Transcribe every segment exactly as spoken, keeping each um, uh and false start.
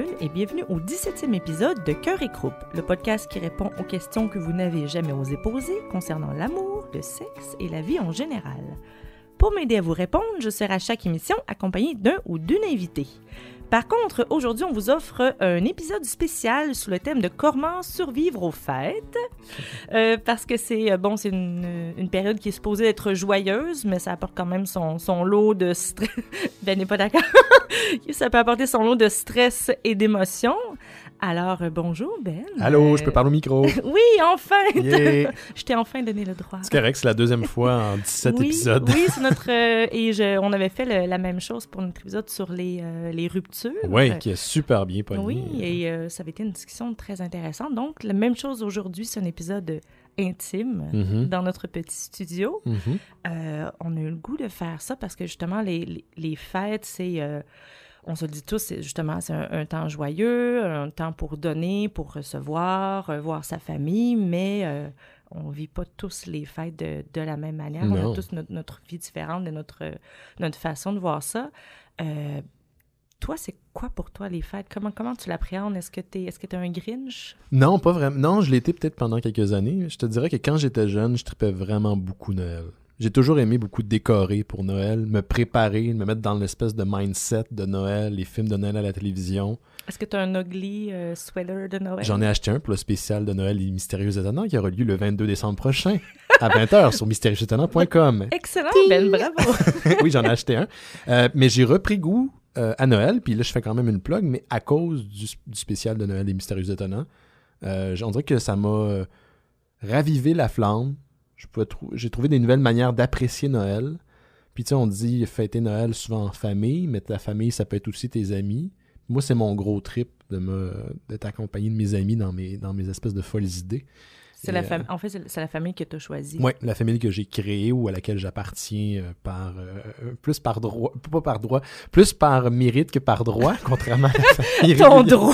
Jules et bienvenue au dix-septième épisode de Cœur et Croupe, le podcast qui répond aux questions que vous n'avez jamais osé poser concernant l'amour, le sexe et la vie en général. Pour m'aider à vous répondre, je serai à chaque émission accompagnée d'un ou d'une invitée. Par contre, aujourd'hui, on vous offre un épisode spécial sous le thème de comment survivre aux fêtes, euh, parce que c'est bon, c'est une, une période qui est supposée être joyeuse, mais ça apporte quand même son, son lot de stress. Ben n'est pas d'accord. Ça peut apporter son lot de stress et d'émotions. Alors, euh, bonjour Ben. Allô, euh... je peux parler au micro. Oui, enfin! Yeah. Je t'ai enfin donné le droit. C'est correct, c'est la deuxième fois en dix-sept oui, épisodes. Oui, c'est notre... Euh, et je, on avait fait le, la même chose pour notre épisode sur les, euh, les ruptures. Oui, qui est super bien pogné. Oui, et euh, ça avait été une discussion très intéressante. Donc, la même chose aujourd'hui, c'est un épisode intime mm-hmm. dans notre petit studio. Mm-hmm. Euh, on a eu le goût de faire ça parce que justement, les, les, les fêtes, c'est... Euh, on se le dit tous, c'est justement, c'est un, un temps joyeux, un temps pour donner, pour recevoir, euh, voir sa famille, mais euh, on ne vit pas tous les fêtes de, de la même manière. Non. On a tous notre, notre vie différente de notre, notre façon de voir ça. Euh, toi, c'est quoi pour toi les fêtes? Comment, comment tu l'appréhendes? Est-ce que tu es, est-ce que tu es un Grinch? Non, pas vraiment. Non, je l'ai été peut-être pendant quelques années. Je te dirais que quand j'étais jeune, je tripais vraiment beaucoup Noël. J'ai toujours aimé beaucoup décorer pour Noël, me préparer, me mettre dans l'espèce de mindset de Noël, les films de Noël à la télévision. Est-ce que tu as un ugly euh, sweater de Noël? J'en ai acheté un pour le spécial de Noël et Mystérieux Étonnants qui aura lieu le vingt-deux décembre prochain à vingt heures sur mystérieux étonnants point com. Excellent, Ben, bravo! Oui, j'en ai acheté un. Euh, mais j'ai repris goût euh, à Noël, puis là, je fais quand même une plug, mais à cause du, du spécial de Noël et Mystérieux Étonnants, euh, on dirait que ça m'a euh, ravivé la flamme. Je pouvais trou- j'ai trouvé des nouvelles manières d'apprécier Noël. Puis tu sais, on dit fêter Noël souvent en famille, mais ta famille, ça peut être aussi tes amis. Moi, c'est mon gros trip de me, d'être accompagné de mes amis dans mes, dans mes espèces de folles idées. C'est la fam- euh, en fait, c'est, c'est la famille que tu as choisie. Oui, la famille que j'ai créée ou à laquelle j'appartiens euh, par euh, plus par droit, pas par droit, plus par mérite que par droit, contrairement à la famille. Ton droit!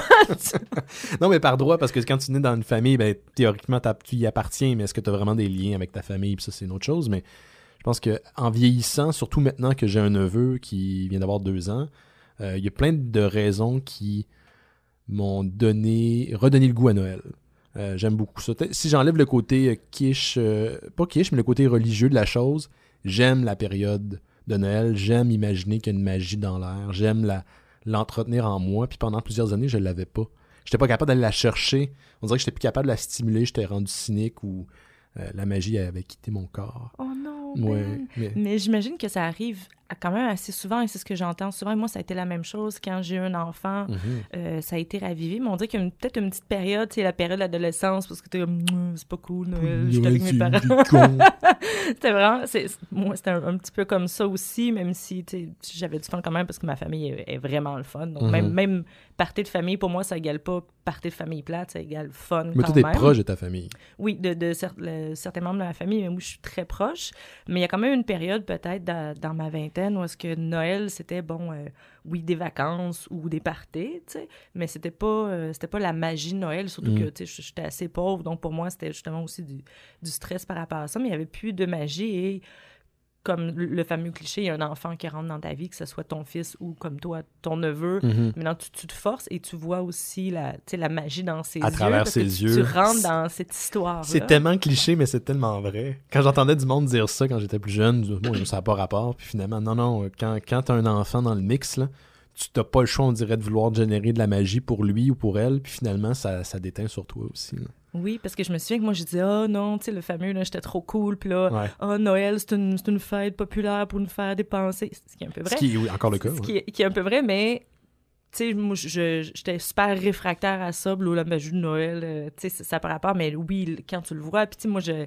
Non, mais par droit, parce que quand tu nais dans une famille, ben, théoriquement, tu y appartiens, mais est-ce que tu as vraiment des liens avec ta famille? Puis ça, c'est une autre chose. Mais je pense qu'en vieillissant, surtout maintenant que j'ai un neveu qui vient d'avoir deux ans, il euh, y a plein de raisons qui m'ont donné, redonné le goût à Noël. Euh, j'aime beaucoup ça. Si j'enlève le côté euh, quiche, euh, pas quiche, mais le côté religieux de la chose, j'aime la période de Noël, j'aime imaginer qu'il y a une magie dans l'air, j'aime la, l'entretenir en moi, puis pendant plusieurs années, je ne l'avais pas. J'étais pas capable d'aller la chercher. On dirait que j'étais plus capable de la stimuler, j'étais rendu cynique ou euh, la magie avait quitté mon corps. Oh non, ouais, Ben. mais... mais j'imagine que ça arrive quand même assez souvent, et c'est ce que j'entends souvent. Et moi, ça a été la même chose quand j'ai eu un enfant. Mm-hmm. Euh, ça a été ravivé. Mais on dirait qu'il y a une, peut-être une petite période, c'est la période de l'adolescence, parce que t'es comme, c'est pas cool, Noël, je suis avec mes parents. C'était vraiment, c'est, moi, c'était un, un petit peu comme ça aussi, même si j'avais du fun quand même, parce que ma famille est, est vraiment le fun. Donc, mm-hmm. même, même party de famille, pour moi, ça égale pas party de famille plate, ça égale fun. Mais quand toi, même. t'es proche de ta famille. Oui, de, de cer- le, certains membres de ma famille, mais moi, je suis très proche. Mais il y a quand même une période, peut-être, dans, dans ma vingtaine, où est-ce que Noël, c'était, bon, euh, oui, des vacances ou des parties, tu sais, mais c'était pas, euh, c'était pas la magie de Noël, surtout mm. que, tu sais, j'étais assez pauvre, donc pour moi, c'était justement aussi du, du stress par rapport à ça, mais il y avait plus de magie et... Comme le fameux cliché, il y a un enfant qui rentre dans ta vie, que ce soit ton fils ou comme toi, ton neveu. Mm-hmm. Maintenant, tu, tu te forces et tu vois aussi la, la magie dans ses à yeux. À travers ses tu, yeux. Tu rentres dans cette histoire-là. C'est tellement cliché, mais c'est tellement vrai. Quand j'entendais du monde dire ça quand j'étais plus jeune, bon, ça n'a pas rapport. Puis finalement, non, non, quand, quand tu as un enfant dans le mix, là, tu n'as pas le choix, on dirait, de vouloir générer de la magie pour lui ou pour elle. Puis finalement, ça, ça déteint sur toi aussi. Là. Oui, parce que je me souviens que moi, je disais « Ah oh, non, tu sais, le fameux, là, j'étais trop cool. » Puis là, ouais. « Ah, oh, Noël, c'est une, c'est une fête populaire pour nous faire dépenser. » Ce qui est un peu vrai. Ce qui est, oui, encore le cas. Ce ouais. qui, est, qui est un peu vrai, mais... Tu sais, moi, je, j'étais super réfractaire à ça, là, la magie de Noël, euh, tu sais, ça par rapport, mais oui, quand tu le vois, puis tu sais, moi, je...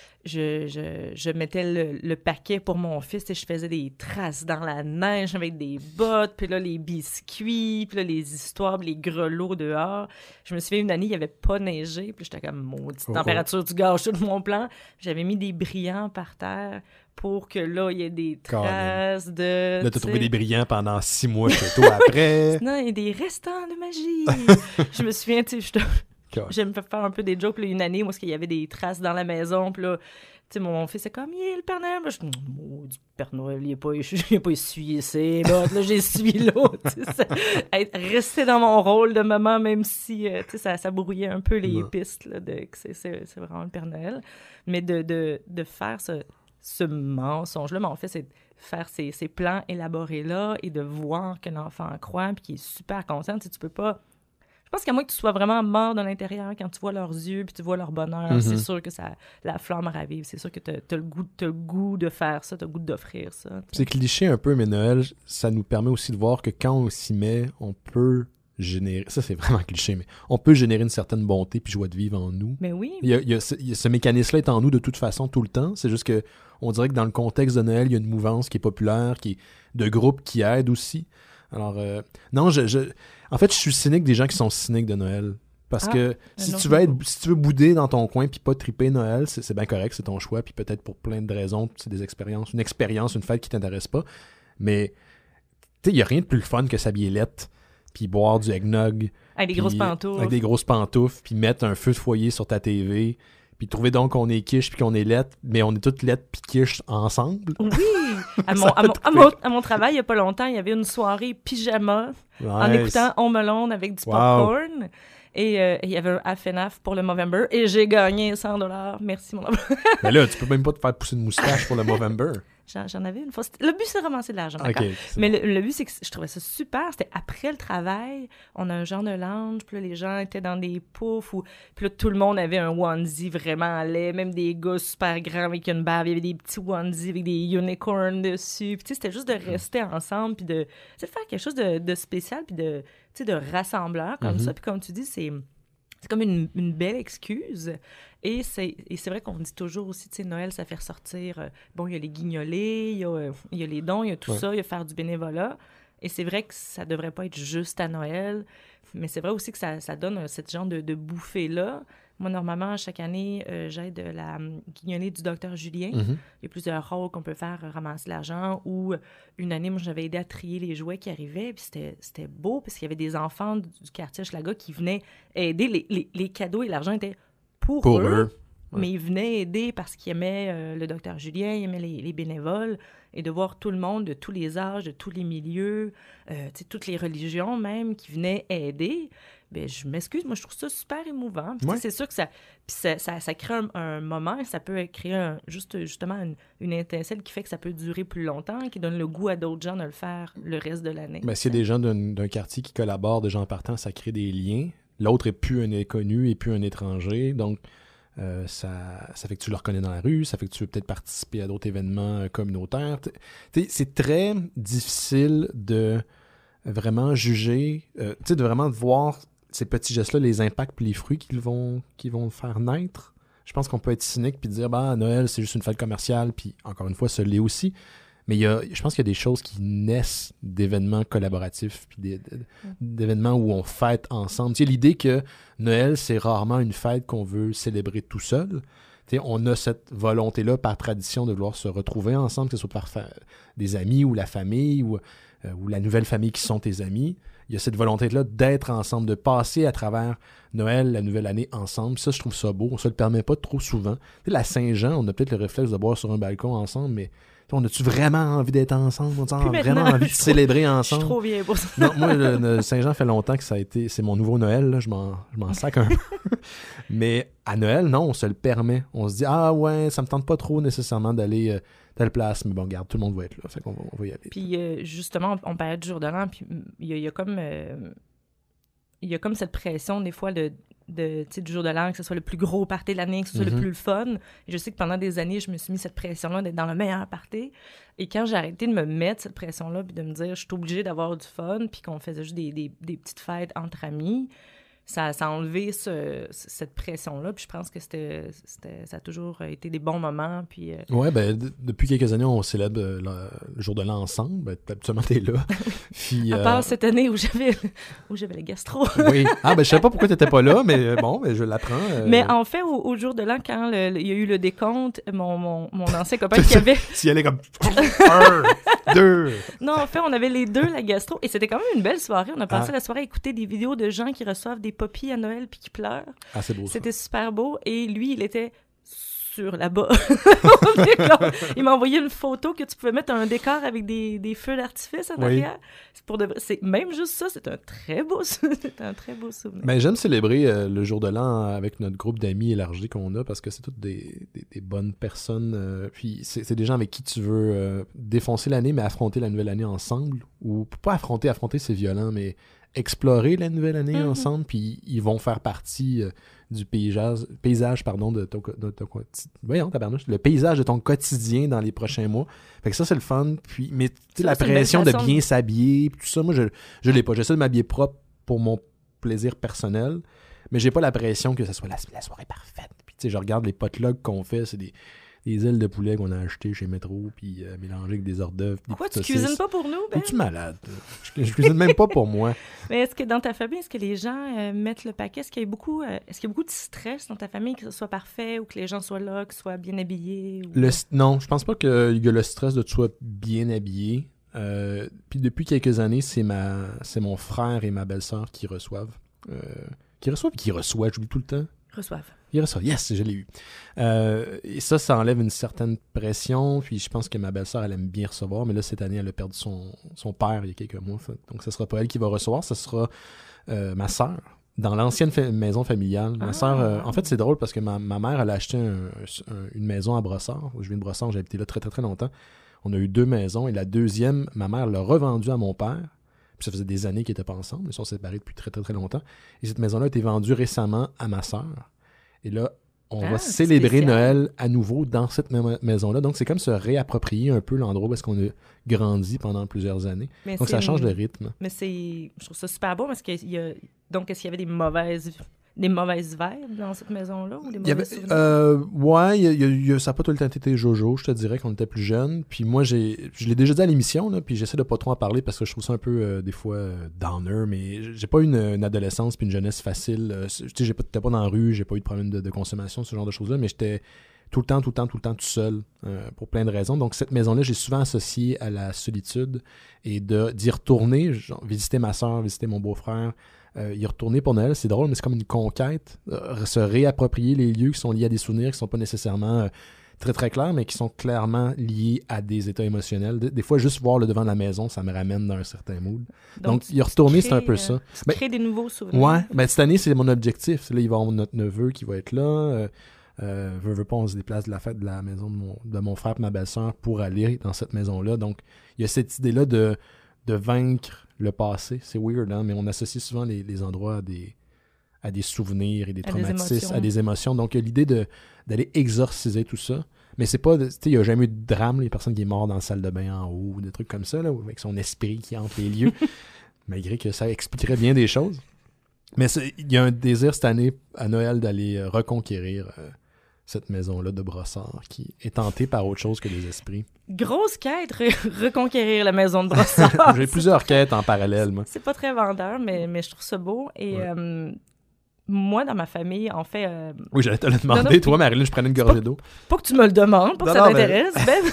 Je, je, je mettais le, le paquet pour mon fils et je faisais des traces dans la neige avec des bottes, puis là, les biscuits, puis là, les histoires, les grelots dehors. Je me souviens, une année, il n'y avait pas neigé, puis j'étais comme, maudite oh, température, oh. tu gâches tout mon plan. J'avais mis des brillants par terre pour que là, il y ait des traces Carrément. de... Là, t'as trouvé des brillants pendant six mois, tôt après. Non, il y a des restants de magie. Je me souviens, tu sais, je te... J'aime faire un peu des jokes, là, une année où il y avait des traces dans la maison, puis là, sais, mon fils est comme, yeah, le Père Noël. Je dis, maudit Père Noël, il n'a pas, pas essuyé ses bottes, là, j'ai essuyé l'autre. Rester dans mon rôle de maman, même si, euh, tu sais, ça, ça brouillait un peu les ouais. pistes, là, de que c'est, c'est, c'est vraiment le Père Noël. Mais de, de, de faire ce, ce mensonge-là, mon fils, c'est de faire ces, ces plans élaborés-là et de voir que l'enfant croit puis qu'il est super conscient. Tu sais, tu peux pas... Je pense qu'à moins que tu sois vraiment mort de l'intérieur, quand tu vois leurs yeux puis tu vois leur bonheur, mm-hmm. c'est sûr que ça, la flamme ravive. C'est sûr que tu as le goût, t'as le goût de faire ça, tu as le goût d'offrir ça. T'sais. C'est cliché un peu, mais Noël, ça nous permet aussi de voir que quand on s'y met, on peut générer... Ça, c'est vraiment cliché, mais on peut générer une certaine bonté puis joie de vivre en nous. Mais oui. Il y a, il y a ce, il y a ce mécanisme-là est en nous de toute façon, tout le temps. C'est juste que on dirait que dans le contexte de Noël, il y a une mouvance qui est populaire, qui est de groupe qui aide aussi. Alors, euh, non, je, je... En fait, je suis cynique des gens qui sont cyniques de Noël. Parce ah, que si tu, veux être, si tu veux bouder dans ton coin puis pas triper Noël, c'est, c'est bien correct, c'est ton choix. Puis peut-être pour plein de raisons, c'est des expériences, une expérience, une fête qui t'intéresse pas. Mais, tu sais, il n'y a rien de plus fun que s'habiller lettre, puis boire du eggnog. Avec des grosses pantoufles. Avec des grosses pantoufles, puis mettre un feu de foyer sur ta T V. Puis trouver donc qu'on est quiche puis qu'on est lettre, mais on est toutes lettres puis quiche ensemble. Oui! À mon, à, mon, à, mon, à mon travail, il n'y a pas longtemps, il y avait une soirée pyjama nice. En écoutant Home Alone avec du popcorn. Wow. Et euh, il y avait un half and half pour le Movember et j'ai gagné cent dollars. Merci, mon amour. Mais là, tu peux même pas te faire pousser une moustache pour le Movember. J'en, j'en avais une fois. C'était... Le but, c'est de ramasser de l'argent. Okay, mais le, le but, c'est que je trouvais ça super. C'était après le travail. On a un genre de lounge. Puis là, les gens étaient dans des poufs. Ou... Puis là, tout le monde avait un onesie vraiment laid. Même des gars super grands avec une barbe. Il y avait des petits onesies avec des unicorns dessus. Puis tu sais, c'était juste de rester ensemble. Puis de, de faire quelque chose de, de spécial. Puis de, de rassembleur comme mm-hmm. ça. Puis comme tu dis, c'est... C'est comme une, une belle excuse. Et c'est, et c'est vrai qu'on dit toujours aussi, tu sais, Noël, ça fait ressortir... Euh, bon, il y a les guignolés, il y a, euh, il y a les dons, il y a tout ouais. ça, il y a faire du bénévolat. Et c'est vrai que ça devrait pas être juste à Noël. Mais c'est vrai aussi que ça, ça donne euh, cette genre de, de bouffée-là. Moi, normalement, chaque année, euh, j'aide la um, guignolée du docteur Julien. Mm-hmm. Il y a plusieurs rôles qu'on peut faire, euh, ramasser l'argent. Ou euh, une année, moi, j'avais aidé à trier les jouets qui arrivaient. Puis c'était, c'était beau, parce qu'il y avait des enfants du, du quartier Hochelaga qui venaient aider. Les, les, les cadeaux et l'argent étaient pour, pour eux. eux. Ouais. Mais ils venaient aider parce qu'ils aimaient euh, le docteur Julien, ils aimaient les, les bénévoles. Et de voir tout le monde, de tous les âges, de tous les milieux, euh, toutes les religions même, qui venaient aider, bien, je m'excuse, moi, je trouve ça super émouvant. Puis, ouais. C'est sûr que ça, puis ça, ça, ça crée un, un moment, ça peut créer un, juste, justement une, une étincelle qui fait que ça peut durer plus longtemps, qui donne le goût à d'autres gens de le faire le reste de l'année. Ben, s'il y a des gens d'un, d'un quartier qui collaborent, des gens partant, ça crée des liens. L'autre est plus un inconnu et plus un étranger, donc... Euh, ça, ça fait que tu le reconnais dans la rue, ça fait que tu veux peut-être participer à d'autres événements communautaires. T'sais, c'est très difficile de vraiment juger, euh, de vraiment voir ces petits gestes-là, les impacts et les fruits qu'ils vont, qu'ils vont faire naître. Je pense qu'on peut être cynique puis dire bah, Noël, c'est juste une fête commerciale, puis encore une fois, ça l'est aussi. Mais il y a, je pense qu'il y a des choses qui naissent d'événements collaboratifs, puis des, d'événements où on fête ensemble. Tu sais, l'idée que Noël, c'est rarement une fête qu'on veut célébrer tout seul. Tu sais, on a cette volonté-là, par tradition, de vouloir se retrouver ensemble, que ce soit par fa- des amis ou la famille ou, euh, ou la nouvelle famille qui sont tes amis. Il y a cette volonté-là d'être ensemble, de passer à travers Noël, la nouvelle année ensemble. Ça, je trouve ça beau. On se le permet pas trop souvent. Tu sais, la Saint-Jean, on a peut-être le réflexe de boire sur un balcon ensemble, mais... On a-tu vraiment envie d'être ensemble? On a vraiment envie de célébrer ensemble? Je suis trop vieille pour ça. Non, moi, le, le Saint-Jean fait longtemps que ça a été... C'est mon nouveau Noël, là, je m'en, je m'en sac un peu. Mais à Noël, non, on se le permet. On se dit, ah ouais, ça me tente pas trop nécessairement d'aller euh, telle place, mais bon, regarde, tout le monde va être là, fait qu'on va, on va y aller. Puis euh, justement, on parlait du jour de l'an, puis il y, y a comme... Euh, il y a comme cette pression, des fois, de... de, du jour de l'an, que ce soit le plus gros party de l'année, que ce soit mm-hmm. le plus fun. Et je sais que pendant des années, je me suis mis cette pression-là d'être dans le meilleur party. Et quand j'ai arrêté de me mettre cette pression-là, puis de me dire, je suis obligée d'avoir du fun, puis qu'on faisait juste des, des, des petites fêtes entre amis, ça, ça a enlevé ce, cette pression-là. Puis je pense que c'était, c'était, ça a toujours été des bons moments. Puis, euh... ouais, ben d- depuis quelques années, on célèbre le, le jour de l'an ensemble. Ben, habituellement, t'es là. Puis, à part euh... cette année où j'avais, où j'avais le gastro. Oui. Ah, ben je sais pas pourquoi t'étais pas là, mais bon, ben, je l'apprends. Euh... Mais en fait, au, au jour de l'an, quand le, le, il y a eu le décompte, mon, mon, mon ancien copain qui avait... S'il allait comme... un, deux... Non, en fait, on avait les deux, la gastro. Et c'était quand même une belle soirée. On a passé ah. la soirée à écouter des vidéos de gens qui reçoivent des poppies à Noël puis qui pleurent. Ah, c'est beau, ça. C'était super beau. Et lui, il était structure là-bas. Il m'a envoyé une photo que tu pouvais mettre un décor avec des, des feux d'artifice en arrière. Oui. C'est pour de... c'est même juste ça, c'est un très beau, c'est un très beau souvenir. Ben, j'aime célébrer euh, le jour de l'an avec notre groupe d'amis élargi qu'on a parce que c'est toutes des, des, des bonnes personnes. Euh, puis c'est, c'est des gens avec qui tu veux euh, défoncer l'année, mais affronter la nouvelle année ensemble. Ou pas affronter, affronter c'est violent, mais explorer la nouvelle année mm-hmm. ensemble. Puis ils vont faire partie euh, du paysage, paysage pardon, de ton, de ton voyons, tabarnouche, le paysage de ton quotidien dans les prochains mois. Fait que ça, c'est le fun. Puis, mais tu sais, la pression de bien s'habiller, tout ça, moi, je, je l'ai pas. J'essaie de m'habiller propre pour mon plaisir personnel, mais j'ai pas la pression que ce soit la, la soirée parfaite. Puis, tu sais, je regarde les potlucks qu'on fait, c'est des, des ailes de poulet qu'on a achetées chez Métro, puis euh, mélangées avec des hors d'œuvre. Pourquoi tu cuisines pas pour nous, Ben? Es-tu malade? Je, je cuisine même pas pour moi. Mais est-ce que dans ta famille, est-ce que les gens euh, mettent le paquet? Est-ce qu'il y a beaucoup, euh, est-ce qu'il y a beaucoup de stress dans ta famille, que ce soit parfait ou que les gens soient là, qu'ils soient bien habillés? Ou... Le, non, je pense pas qu'il y a le stress de que tu sois bien habillé. Euh, puis depuis quelques années, c'est ma, c'est mon frère et ma belle-sœur qui reçoivent. Euh, qui reçoivent qui reçoivent, j'oublie tout le temps. Reçoivent. Ils reçoivent, yes, je l'ai eu. Euh, et ça, ça enlève une certaine pression. Puis je pense que ma belle-sœur, elle aime bien recevoir. Mais là, cette année, elle a perdu son, son père il y a quelques mois. Donc, ce sera pas elle qui va recevoir, ce sera euh, ma sœur. Dans l'ancienne fa- maison familiale. Ma ah. sœur, euh, en fait, c'est drôle parce que ma, ma mère, elle a acheté un, un, une maison à Brossard. Je viens de Brossard, j'ai habité là très, très, très longtemps. On a eu deux maisons et la deuxième, ma mère l'a revendue à mon père. Puis ça faisait des années qu'ils n'étaient pas ensemble. Ils sont séparés depuis très, très, très longtemps. Et cette maison-là a été vendue récemment à ma sœur. Et là, on ah, va célébrer spécial. Noël à nouveau dans cette ma- maison-là. Donc, c'est comme se réapproprier un peu l'endroit où est-ce qu'on a grandi pendant plusieurs années. Mais Donc, ça change de rythme. Mais c'est... Je trouve ça super beau parce qu'il y a... Donc, est-ce qu'il y avait des mauvaises... des mauvaises vibes dans cette maison-là ou des mauvais souvenirs? Euh, ouais, y a, y a, ça n'a pas tout le temps été jojo, je te dirais, quand on était plus jeune. Puis moi, j'ai, je l'ai déjà dit à l'émission, là, puis j'essaie de pas trop en parler parce que je trouve ça un peu, euh, des fois, euh, downer, mais j'ai pas eu une, une adolescence puis une jeunesse facile. Euh, tu sais, j'étais pas dans la rue, j'ai pas eu de problème de, de consommation, ce genre de choses-là, mais j'étais tout le temps, tout le temps, tout le temps tout seul euh, pour plein de raisons. Donc, cette maison-là, j'ai souvent associé à la solitude et de, d'y retourner, genre, visiter ma soeur, visiter mon beau-frère, Euh, y retourner pour Noël, c'est drôle, mais c'est comme une conquête. Euh, se réapproprier les lieux qui sont liés à des souvenirs qui ne sont pas nécessairement euh, très très clairs, mais qui sont clairement liés à des états émotionnels. Des, des fois, juste voir le devant de la maison, ça me ramène dans un certain mood. Donc, Donc y retourner, crées, c'est un peu ça. Euh, tu ben, crées des nouveaux souvenirs. Ouais, ben, cette année, c'est mon objectif. Là, il va y avoir notre neveu qui va être là. Euh, euh, veut, veut pas, on se déplace de la fête de la maison de mon, de mon frère et ma belle-sœur pour aller dans cette maison-là. Donc, il y a cette idée-là de, de vaincre le passé. C'est weird, hein? Mais on associe souvent les, les endroits à des, à des souvenirs et des traumatismes, à des émotions. Donc, il y a l'idée de, d'aller exorciser tout ça. Mais c'est pas... Tu sais, il n'y a jamais eu de drame, les personnes qui sont mortes dans la salle de bain en haut, ou des trucs comme ça, là, avec son esprit qui hante les lieux, malgré que ça expliquerait bien des choses. Mais il y a un désir cette année, à Noël, d'aller euh, reconquérir... Euh, cette maison-là de Brossard, qui est tentée par autre chose que les esprits. Grosse quête, re- reconquérir la maison de Brossard. J'ai plusieurs quêtes en parallèle, moi. C'est pas très vendeur, mais, mais je trouve ça beau. Et ouais. euh, moi, dans ma famille, en fait... Euh... Oui, j'allais te le demander. Non, non, toi, Marilyn, je prenais une gorgée d'eau. Pas que tu me le demandes, pas non, que ça non, t'intéresse.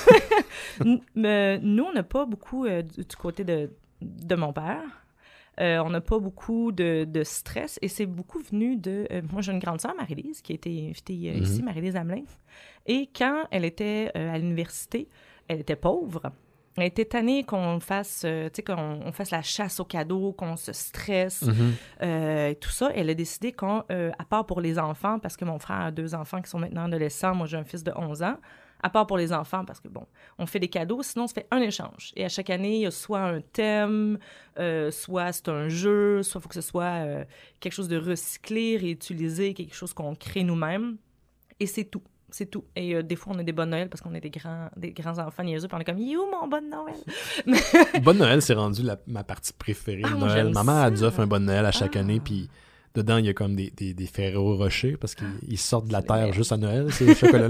Mais... ben, nous, on n'a pas beaucoup euh, du, du côté de, de mon père. Euh, on n'a pas beaucoup de, de stress et c'est beaucoup venu de... Euh, moi, j'ai une grande sœur, Marie-Lise, qui a été invitée euh, mm-hmm. ici, Marie-Lise Hamelin. Et quand elle était euh, à l'université, elle était pauvre. Elle était tannée qu'on fasse, euh, tu sais, qu'on on fasse la chasse aux cadeaux, qu'on se stresse, mm-hmm. euh, et tout ça. Elle a décidé qu'on, euh, à part pour les enfants, parce que mon frère a deux enfants qui sont maintenant adolescents, moi j'ai un fils de onze ans, à part pour les enfants, parce que, bon, on fait des cadeaux, sinon on se fait un échange. Et à chaque année, il y a soit un thème, euh, soit c'est un jeu, soit il faut que ce soit euh, quelque chose de recyclé, réutilisé, quelque chose qu'on crée nous-mêmes. Et c'est tout. C'est tout. Et euh, des fois, on a des bonnes Noël parce qu'on est des grands, des grands enfants niaiseux, puis on est comme « You, mon bonne Noël! » Bonne Noël, c'est rendu la, ma partie préférée de ah, Noël. Ma mère, elle nous offre un bonne Noël à chaque ah. année, puis... Dedans, il y a comme des, des, des Ferrero Rocher parce qu'ils sortent de la terre juste à Noël, ces chocolats-là.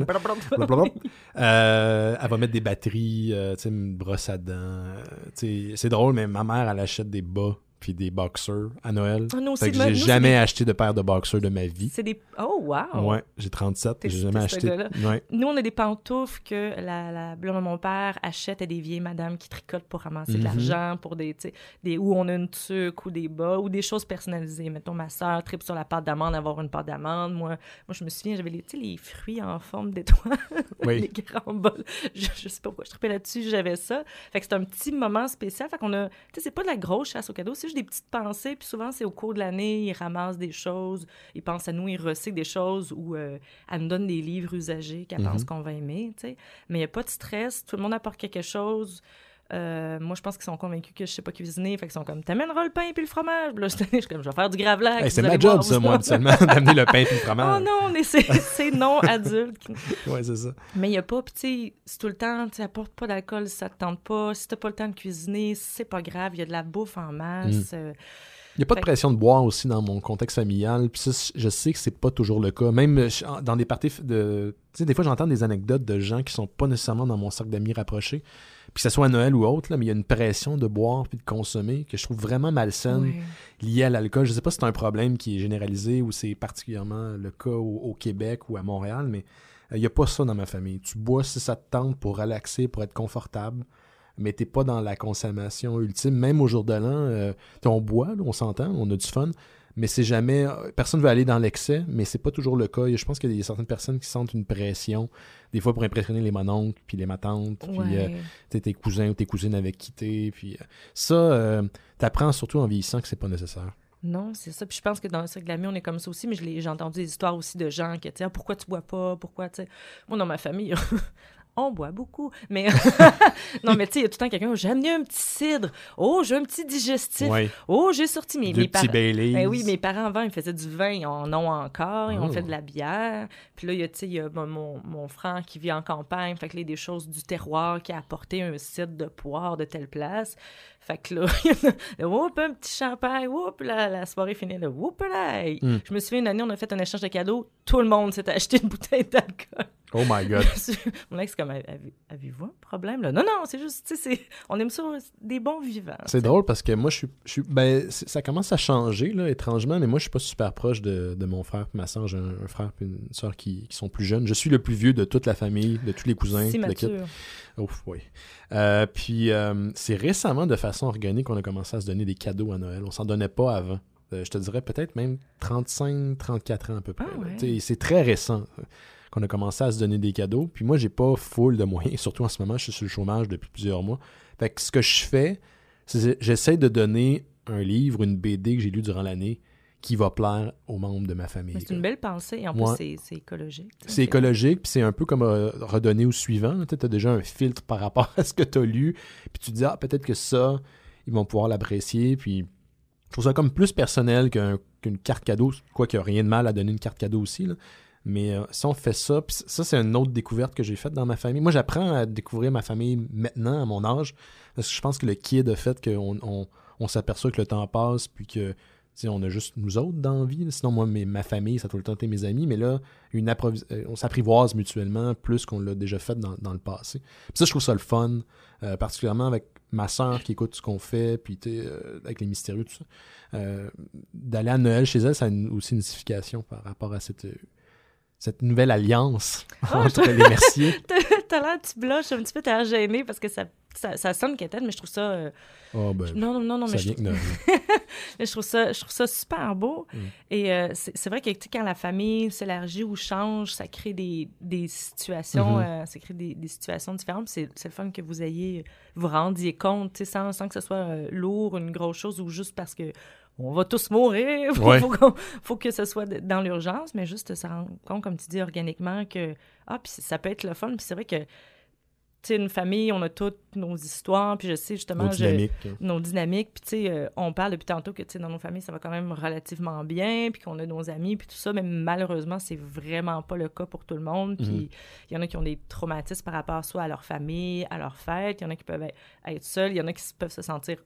euh, elle va mettre des batteries, euh, une brosse à dents. Euh, c'est drôle, mais ma mère, elle achète des bas puis des boxers à Noël. Oh, nous fait aussi, que j'ai nous, jamais des... acheté de paire de boxers de ma vie. C'est des... Oh, wow! Ouais, j'ai trente-sept, T'es, j'ai jamais acheté. Ouais. Nous, on a des pantoufles que la, la blonde de mon père achète à des vieilles madames qui tricotent pour ramasser mm-hmm. de l'argent, pour des, des... où on a une tuque ou des bas, ou des choses personnalisées. Mettons, ma soeur tripe sur la pâte d'amande, avoir une pâte d'amande. Moi, moi je me souviens, j'avais les, les fruits en forme d'étoile, oui. les grands bols. Je, je sais pas pourquoi je tripais là-dessus, j'avais ça. Fait que c'est un petit moment spécial. Fait qu'on a... Tu sais, c'est pas de la grosse chasse aux cadeaux, c'est juste des petites pensées. Puis souvent, c'est au cours de l'année, ils ramassent des choses, ils pensent à nous, ils recyclent des choses ou euh, elle nous donne des livres usagés qu'elle mm-hmm. pense qu'on va aimer, tu sais. Mais il n'y a pas de stress, tout le monde apporte quelque chose. Euh, moi, je pense qu'ils sont convaincus que je sais pas cuisiner, fait qu'ils sont comme, t'amèneras le pain et puis le fromage. Puis là, je suis comme, je vais faire du gravlax. Hey, c'est ma job, ça, moi, habituellement, d'amener le pain et le fromage. Oh non, mais c'est, c'est non adulte. Ouais, c'est ça. Mais il n'y a pas, puis tu sais, c'est tout le temps, tu apportes pas d'alcool si ça te tente pas. Si t'as pas le temps de cuisiner, c'est pas grave, il y a de la bouffe en masse. Mm. Euh, Il n'y a pas de pression de boire aussi dans mon contexte familial. Puis ça, je sais que c'est pas toujours le cas. Même dans des parties de... Tu sais, des fois, j'entends des anecdotes de gens qui sont pas nécessairement dans mon cercle d'amis rapprochés. Puis que ce soit à Noël ou autre, là, mais il y a une pression de boire puis de consommer que je trouve vraiment malsaine oui. liée à l'alcool. Je sais pas si c'est un problème qui est généralisé ou c'est particulièrement le cas au, au Québec ou à Montréal, mais il euh, n'y a pas ça dans ma famille. Tu bois si ça te tente pour relaxer, pour être confortable. Mais t'es pas dans la consommation ultime. Même au jour de l'an, euh, on boit, là, on s'entend, on a du fun, mais c'est jamais... Personne ne veut aller dans l'excès, mais c'est pas toujours le cas. Je pense qu'il y a certaines personnes qui sentent une pression, des fois pour impressionner les mononcles, puis les matantes, puis ouais. euh, tes cousins ou tes cousines avec qui t'es. Puis, euh, ça, euh, t'apprends surtout en vieillissant que c'est pas nécessaire. Non, c'est ça. Puis je pense que dans le cercle d'amis, on est comme ça aussi, mais je l'ai, j'ai entendu des histoires aussi de gens qui, tu sais, ah, pourquoi tu bois pas? Pourquoi, tu sais... Moi, dans ma famille... On boit beaucoup, mais... non, mais tu sais, il y a tout le temps quelqu'un, j'ai amené un petit cidre. Oh, j'ai un petit digestif. Ouais. Oh, j'ai sorti mes... Deux mes petits par... Baileys. Ben oui, mes parents, avant, ils faisaient du vin, ils en ont encore, ils oh. ont fait de la bière. Puis là, il y a, tu sais, il y a mon, mon frère qui vit en campagne, fait que là, il y a des choses du terroir qui a apporté un cidre de poire de telle place. Fait que là, whoop, un petit champagne, whoop, la, la soirée finie, là, whoop, là. Mm. Je me souviens, une année, on a fait un échange de cadeaux, tout le monde s'est acheté une bouteille d'alcool. Oh my God. Mon ex, comme, avez, avez-vous un problème, là? Non, non, c'est juste, tu sais, on aime ça, des bons vivants. C'est t'sais. Drôle parce que moi, je suis, je suis ben, ça commence à changer, là, étrangement, mais moi, je suis pas super proche de, de mon frère et ma soeur. J'ai un, un frère et une soeur qui, qui sont plus jeunes. Je suis le plus vieux de toute la famille, de tous les cousins. Si mature. Ouf, oui. Euh, puis, euh, c'est récemment, de façon organique, qu'on a commencé à se donner des cadeaux à Noël. On s'en donnait pas avant. Euh, je te dirais peut-être même trente-cinq, trente-quatre ans à peu près. Ah, ouais. C'est très récent qu'on a commencé à se donner des cadeaux. Puis moi, j'ai pas full de moyens. Surtout en ce moment, je suis sur le chômage depuis plusieurs mois. Fait que ce que je fais, c'est j'essaie de donner un livre, une B D que j'ai lu durant l'année qui va plaire aux membres de ma famille. Mais c'est une belle pensée. En plus, ouais. c'est, c'est écologique. C'est, c'est écologique, puis c'est un peu comme euh, redonner au suivant. Tu as déjà un filtre par rapport à ce que tu as lu. Puis tu te dis, ah, peut-être que ça, ils vont pouvoir l'apprécier. Puis je trouve ça comme plus personnel qu'un, qu'une carte cadeau. Quoi qu'il n'y a rien de mal à donner une carte cadeau aussi, là. Mais euh, si on fait ça, puis ça, c'est une autre découverte que j'ai faite dans ma famille. Moi, j'apprends à découvrir ma famille maintenant, à mon âge, parce que je pense que le kid a fait qu'on on, on s'aperçoit que le temps passe, puis que, tu sais, on a juste nous autres dans la vie. Sinon, moi, mes, ma famille, ça a tout le temps été mes amis, mais là, une approvis- on s'apprivoise mutuellement plus qu'on l'a déjà fait dans, dans le passé. Puis ça, je trouve ça le fun, euh, particulièrement avec ma sœur qui écoute ce qu'on fait, puis tu sais, euh, avec les mystérieux, tout ça. Euh, d'aller à Noël chez elle, ça a une, aussi une signification par rapport à cette... cette nouvelle alliance oh, entre les Mercier. T'as l'air, tu blushes un petit peu, t'as l'air gêné parce que ça, ça, ça sonne quétaine, mais je trouve ça... Euh... Oh, ben, non, non, non, non, ça mais vient je... que Noël. mais je trouve ça, je trouve ça super beau. Mm. Et euh, c'est, c'est vrai que quand la famille s'élargit ou change, ça crée des, des situations, mm-hmm. euh, ça crée des, des situations différentes. C'est, c'est le fun que vous ayez, vous rendiez compte, sans, sans que ce soit euh, lourd, une grosse chose, ou juste parce que on va tous mourir, faut, ouais. faut, faut que ce soit dans l'urgence, mais juste se rendre compte, comme tu dis, organiquement, que ah, puis ça peut être le fun. Puis c'est vrai que, tu sais, une famille, on a toutes nos histoires, puis je sais justement... Nos dynamiques. Je, nos dynamiques, puis tu sais, euh, on parle depuis tantôt que, tu sais, dans nos familles, ça va quand même relativement bien, puis qu'on a nos amis, puis tout ça, mais malheureusement, c'est vraiment pas le cas pour tout le monde, puis il mm-hmm. y en a qui ont des traumatismes par rapport soit à leur famille, à leur fête, il y en a qui peuvent être, être seuls, il y en a qui peuvent se sentir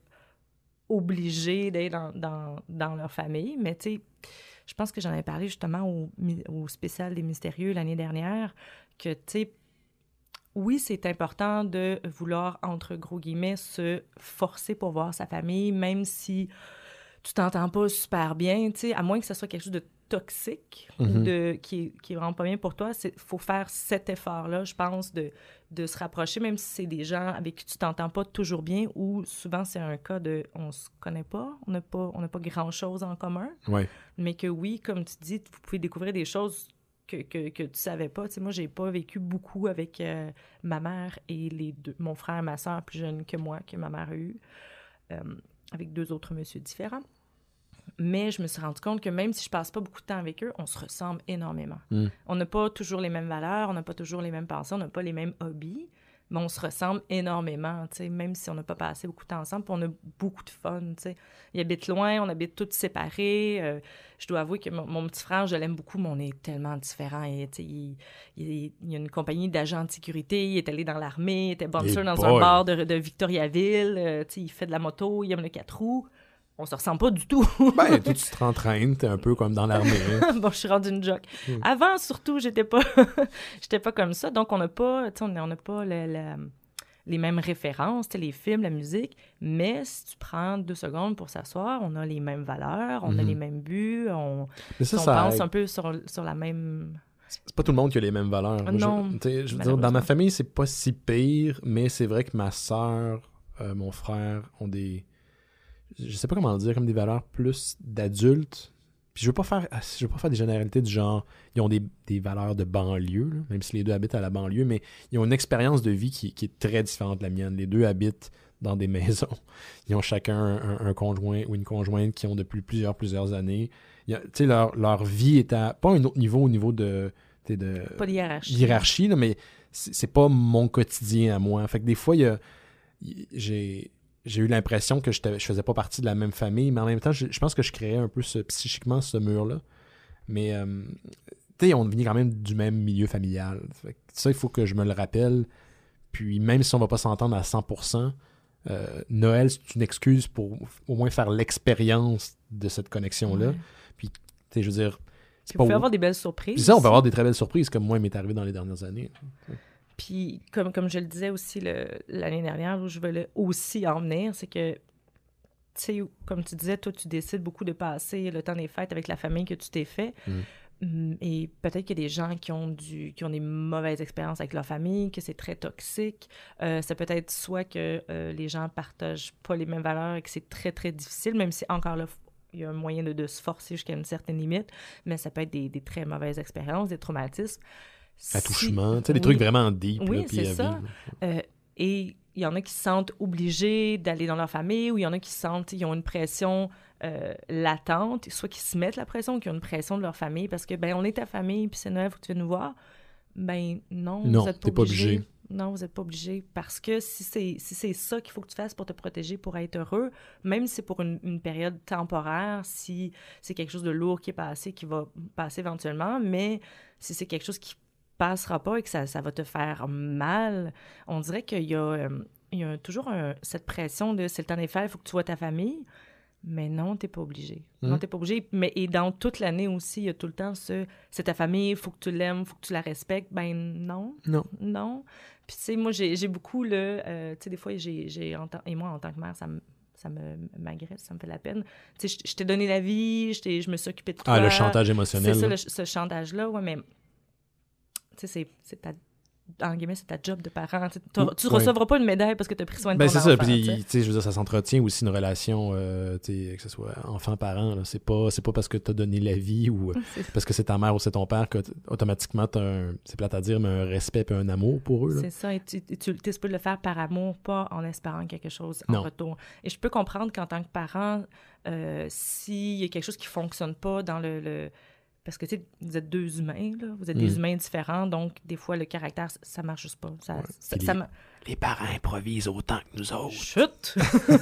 obligés d'être dans, dans, dans leur famille. Mais tu sais, je pense que j'en avais parlé justement au, au spécial des Mystérieux l'année dernière, que tu sais, oui, c'est important de vouloir, entre gros guillemets, se forcer pour voir sa famille, même si tu t'entends pas super bien, tu sais, à moins que ce soit quelque chose de toxique Mm-hmm. ou de, qui, est, qui est vraiment pas bien pour toi, il faut faire cet effort-là, je pense, de, de se rapprocher, même si c'est des gens avec qui tu t'entends pas toujours bien, ou souvent c'est un cas de on se connaît pas, on n'a pas, on n'a pas grand-chose en commun, Ouais. mais que oui, comme tu dis, vous pouvez découvrir des choses que, que, que tu savais pas. Tu sais, moi, j'ai pas vécu beaucoup avec euh, ma mère et les deux, mon frère et ma soeur plus jeunes que moi, que ma mère a eu, euh, avec deux autres messieurs différents. Mais je me suis rendu compte que même si je passe pas beaucoup de temps avec eux, on se ressemble énormément. Mm. On n'a pas toujours les mêmes valeurs, on n'a pas toujours les mêmes pensées, on n'a pas les mêmes hobbies, mais on se ressemble énormément, tu sais, même si on n'a pas passé beaucoup de temps ensemble, puis on a beaucoup de fun, tu sais. Ils habitent loin, on habite tous séparés. Euh, je dois avouer que mon, mon petit frère, je l'aime beaucoup, mais on est tellement différents. Et, tu sais, il, il, il y a une compagnie d'agents de sécurité, il est allé dans l'armée, il était bouncer Hey dans boy. un bar de, de Victoriaville, euh, tu sais, il fait de la moto, il aime le quatre roues. On se ressemble pas du tout. Ben, toi, tu te rentraînes, t'es un peu comme dans l'armée. Hein. Bon, je suis rendue une joke. Mm. Avant, surtout, j'étais pas j'étais pas comme ça. Donc, on n'a pas, tu sais, on n'a pas le, le, les mêmes références, tu sais, les films, la musique. Mais si tu prends deux secondes pour s'asseoir, on a les mêmes valeurs, on Mm-hmm. a les mêmes buts, on, Mais ça, on ça pense aide. un peu sur, sur la même... C'est pas tout le monde qui a les mêmes valeurs. Moi, Non, je, tu sais, je veux dire, dans malheureusement. ma famille, c'est pas si pire, mais c'est vrai que ma sœur, euh, mon frère ont des... Je sais pas comment le dire, comme des valeurs plus d'adultes. Puis je veux pas faire je veux pas faire des généralités du genre, ils ont des, des valeurs de banlieue, là, même si les deux habitent à la banlieue, mais ils ont une expérience de vie qui, qui est très différente de la mienne. Les deux habitent dans des maisons. Ils ont chacun un, un conjoint ou une conjointe qui ont depuis plusieurs, plusieurs années. Tu sais, leur, leur vie est à... Pas un autre niveau, au niveau de... de Pas de hiérarchie. hiérarchie, là, mais c'est, c'est pas mon quotidien à moi. Fait que des fois, il y a... J'ai... J'ai eu l'impression que je ne faisais pas partie de la même famille, mais en même temps, je, je pense que je créais un peu ce, psychiquement ce mur-là. Mais, euh, tu sais, on vient quand même du même milieu familial. Fait que ça, il faut que je me le rappelle. Puis, même si on ne va pas s'entendre à cent pour cent, euh, Noël, c'est une excuse pour au moins faire l'expérience de cette connexion-là. Ouais. Puis, tu sais, je veux dire... Puis vous pouvez avoir des belles surprises. Puis ça, on peut avoir des très belles surprises, comme moi, il m'est arrivé dans les dernières années. Puis, comme, comme je le disais aussi le, l'année dernière, où je voulais aussi en venir, c'est que, tu sais, comme tu disais, toi, tu décides beaucoup de passer le temps des fêtes avec la famille que tu t'es fait. Mm. Et peut-être qu'il y a des gens qui ont, du, qui ont des mauvaises expériences avec leur famille, que c'est très toxique. Euh, ça peut être soit que euh, les gens partagent pas les mêmes valeurs et que c'est très, très difficile, même si encore là, il y a un moyen de, de se forcer jusqu'à une certaine limite, mais ça peut être des, des très mauvaises expériences, des traumatismes. Attouchement, Si... tu sais, des oui. trucs vraiment deep. Oui, là, puis c'est ça. Euh, et il y en a qui se sentent obligés d'aller dans leur famille, ou il y en a qui sentent, ils ont une pression euh, latente, soit qui se mettent la pression, ou qui ont une pression de leur famille, parce que, ben, on est ta famille, puis c'est Noël, faut que tu viennes nous voir. Ben, non, non vous n'êtes pas t'es pas obligé. obligé. Non, vous n'êtes pas obligé, parce que si c'est, si c'est ça qu'il faut que tu fasses pour te protéger, pour être heureux, même si c'est pour une, une période temporaire, si c'est quelque chose de lourd qui est passé, qui va passer éventuellement, mais si c'est quelque chose qui passera pas et que ça, ça va te faire mal, on dirait qu'il y a, euh, il y a toujours un, cette pression de c'est le temps des fêtes, il faut que tu vois ta famille. Mais non, t'es pas obligé. Mmh. Non, t'es pas obligé. Mais, et dans toute l'année aussi, il y a tout le temps ce c'est ta famille, il faut que tu l'aimes, il faut que tu la respectes. Ben non. Non. Non. Puis tu sais, moi, j'ai, j'ai beaucoup, là, euh, tu sais, des fois, j'ai, j'ai en tant, et moi, en tant que mère, ça me ça me m'agresse, ça me fait la peine. Tu sais, je, je t'ai donné la vie, je, t'ai, je me suis occupée de toi. Ah, le chantage émotionnel. C'est ça, là. le, ce chantage-là, ouais, mais... Tu sais, c'est, c'est ta... En guillemets, c'est ta job de parent. Tu ne ouais. recevras pas une médaille parce que tu as pris soin de ben, ton c'est enfant. ça. Puis, tu tu sais, je veux dire, ça s'entretient aussi une relation, euh, tu sais, que ce soit enfant-parent. Là. C'est pas, c'est pas parce que tu as donné la vie ou c'est... parce que c'est ta mère ou c'est ton père que automatiquement tu as un, c'est plate à dire, mais un respect et un amour pour eux. Là. C'est ça. Et tu, tu, tu es supposé le faire par amour, pas en espérant quelque chose en non. retour. Et je peux comprendre qu'en tant que parent, euh, s'il y a quelque chose qui ne fonctionne pas dans le... le... Parce que, tu sais, vous êtes deux humains, là. Vous êtes mmh. des humains différents, donc, des fois, le caractère, ça marche juste pas. Ça, ouais. ça, les, ça ma... les parents improvisent autant que nous autres. Chut!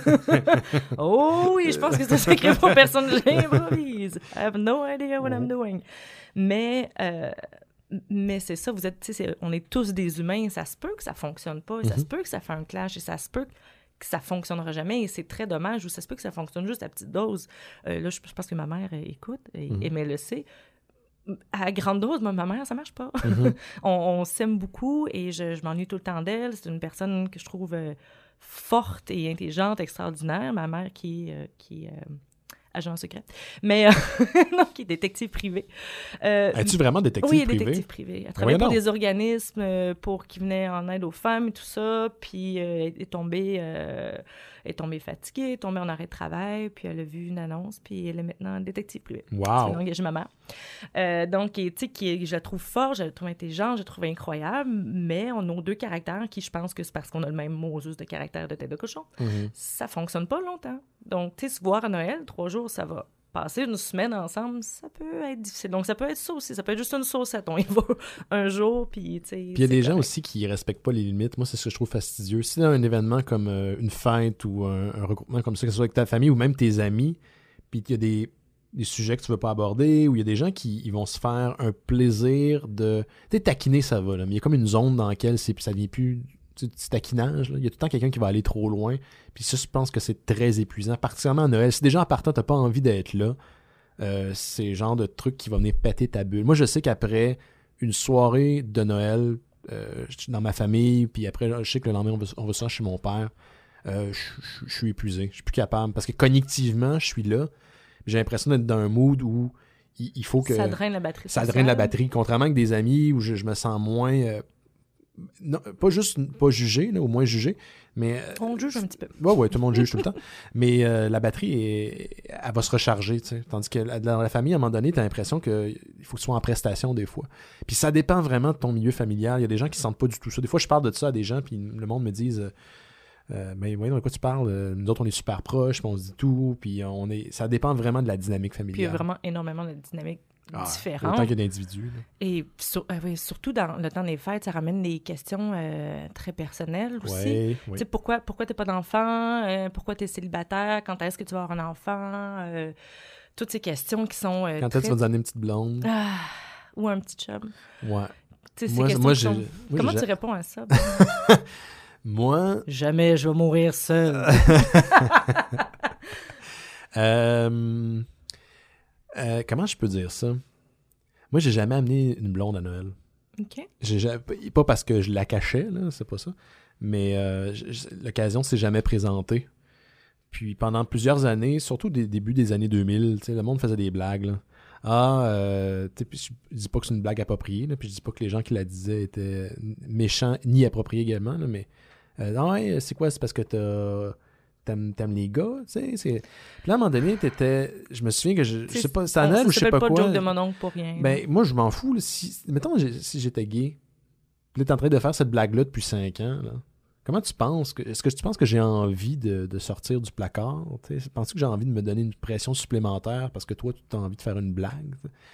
Oh oui, je pense que c'est sacré pour personne, j'improvise. I have no idea what oh. I'm doing. Mais, euh, mais c'est ça, vous êtes, tu sais, on est tous des humains, ça se peut que ça fonctionne pas, mm-hmm. ça se peut que ça fait un clash, et ça se peut que que ça fonctionnera jamais, et c'est très dommage, ou ça se peut que ça fonctionne juste à petite dose. Euh, là, je, je pense que ma mère euh, écoute, et, mm-hmm. et mais elle le sait. À grande dose, moi, ma mère, ça marche pas. Mm-hmm. on, on s'aime beaucoup, et je, je m'ennuie tout le temps d'elle. C'est une personne que je trouve euh, forte et intelligente, extraordinaire. Ma mère qui, euh, qui est euh, agent secret. Mais, euh, non, qui est détective privé. Euh, Es-tu vraiment détective oui, privé? Oui, détective privé. Elle travaillait Voyons pour donc. des organismes euh, pour qui venaient en aide aux femmes et tout ça, puis euh, elle est tombée, euh, elle est tombée fatiguée, elle est tombée en arrêt de travail, puis elle a vu une annonce, puis elle est maintenant détective privé. Wow! Elle a engagé ma mère. Euh, donc, tu sais, qui, je la trouve forte, je la trouve intelligente, je la trouve incroyable, mais on a deux caractères qui, je pense que c'est parce qu'on a le même mot juste de caractère de tête de cochon. Mm-hmm. Ça fonctionne pas longtemps. Donc, tu sais, se voir à Noël, trois jours, ça va. Passer une semaine ensemble, ça peut être difficile. Donc, ça peut être ça aussi. Ça peut être juste une saucette. On y va un jour, puis tu sais... Puis il y a des gens aussi qui respectent pas les limites. Moi, c'est ce que je trouve fastidieux. Si dans un événement comme euh, une fête ou un, un regroupement comme ça, que ce soit avec ta famille ou même tes amis, puis qu'il y a des, des sujets que tu veux pas aborder, ou il y a des gens qui ils vont se faire un plaisir de... Tu sais, taquiner, ça va, là. Mais il y a comme une zone dans laquelle c'est, ça devient plus... du taquinage, là. Il y a tout le temps quelqu'un qui va aller trop loin. Puis ça, je pense que c'est très épuisant, particulièrement à Noël. Si déjà en partant, t'as pas envie d'être là, euh, c'est le genre de truc qui va venir péter ta bulle. Moi, je sais qu'après une soirée de Noël, euh, dans ma famille, puis après, je sais que le lendemain, on va, on va ça chez mon père, euh, je, je, je suis épuisé. Je suis plus capable. Parce que cognitivement, je suis là. J'ai l'impression d'être dans un mood où il, il faut que... Ça draine la batterie. Ça sociale. draine la batterie. Contrairement avec des amis où je, je me sens moins... Euh, non, pas juste pas jugé, là, au moins jugé, mais... Euh, on juge un petit peu. Ouais, ouais, tout le monde juge tout le temps. Mais euh, la batterie, est, elle va se recharger, tu sais. Tandis que dans la famille, à un moment donné, t'as l'impression qu'il faut que tu sois en prestation des fois. Puis ça dépend vraiment de ton milieu familial. Il y a des gens qui sentent pas du tout ça. Des fois, je parle de ça à des gens, puis le monde me dit... Euh, Euh, mais voyons de quoi tu parles. Nous autres, on est super proches, puis on se dit tout, puis on est. Ça dépend vraiment de la dynamique familiale. Puis il y a vraiment énormément de dynamiques ah, différentes. Autant qu'il y a d'individus. Là. Et sur, euh, oui, surtout dans le temps des fêtes, ça ramène des questions euh, très personnelles aussi. Ouais, tu ouais. sais, pourquoi, pourquoi t'as pas d'enfant? Euh, pourquoi t'es célibataire? Quand est-ce que tu vas avoir un enfant? Euh, toutes ces questions qui sont euh, Quand très... est-ce que tu vas te donner une petite blonde? Ah, ou un petit chum. Ouais. Tu sais, moi, ces moi, questions j'ai, sont... moi, Comment j'ai... tu réponds à ça? Moi... Jamais je vais mourir seul. euh... Euh, comment je peux dire ça? Moi, j'ai jamais amené une blonde à Noël. OK. J'ai jamais... Pas parce que je la cachais, là, c'est pas ça. Mais euh, j- l'occasion s'est jamais présentée. Puis pendant plusieurs années, surtout au début des années deux mille, le monde faisait des blagues, là. Ah, euh, tu sais, je dis pas que c'est une blague appropriée, là, puis je dis pas que les gens qui la disaient étaient méchants ni appropriés également, là, mais euh, non, ouais, c'est quoi, c'est parce que t'as, t'aimes, t'aimes les gars, tu sais, c'est... Puis là, à un moment donné, t'étais, je me souviens que je, je sais pas, c'était à Noël ou je sais pas quoi. Ça s'appelle pas joke de mon oncle pour rien. Ben, moi, je m'en fous, là, si, mettons, j'ai, si j'étais gay, puis là, t'es en train de faire cette blague-là depuis cinq ans, là. Comment tu penses que. Est-ce que tu penses que j'ai envie de, de sortir du placard? Penses-tu que j'ai envie de me donner une pression supplémentaire parce que toi, tu as envie de faire une blague?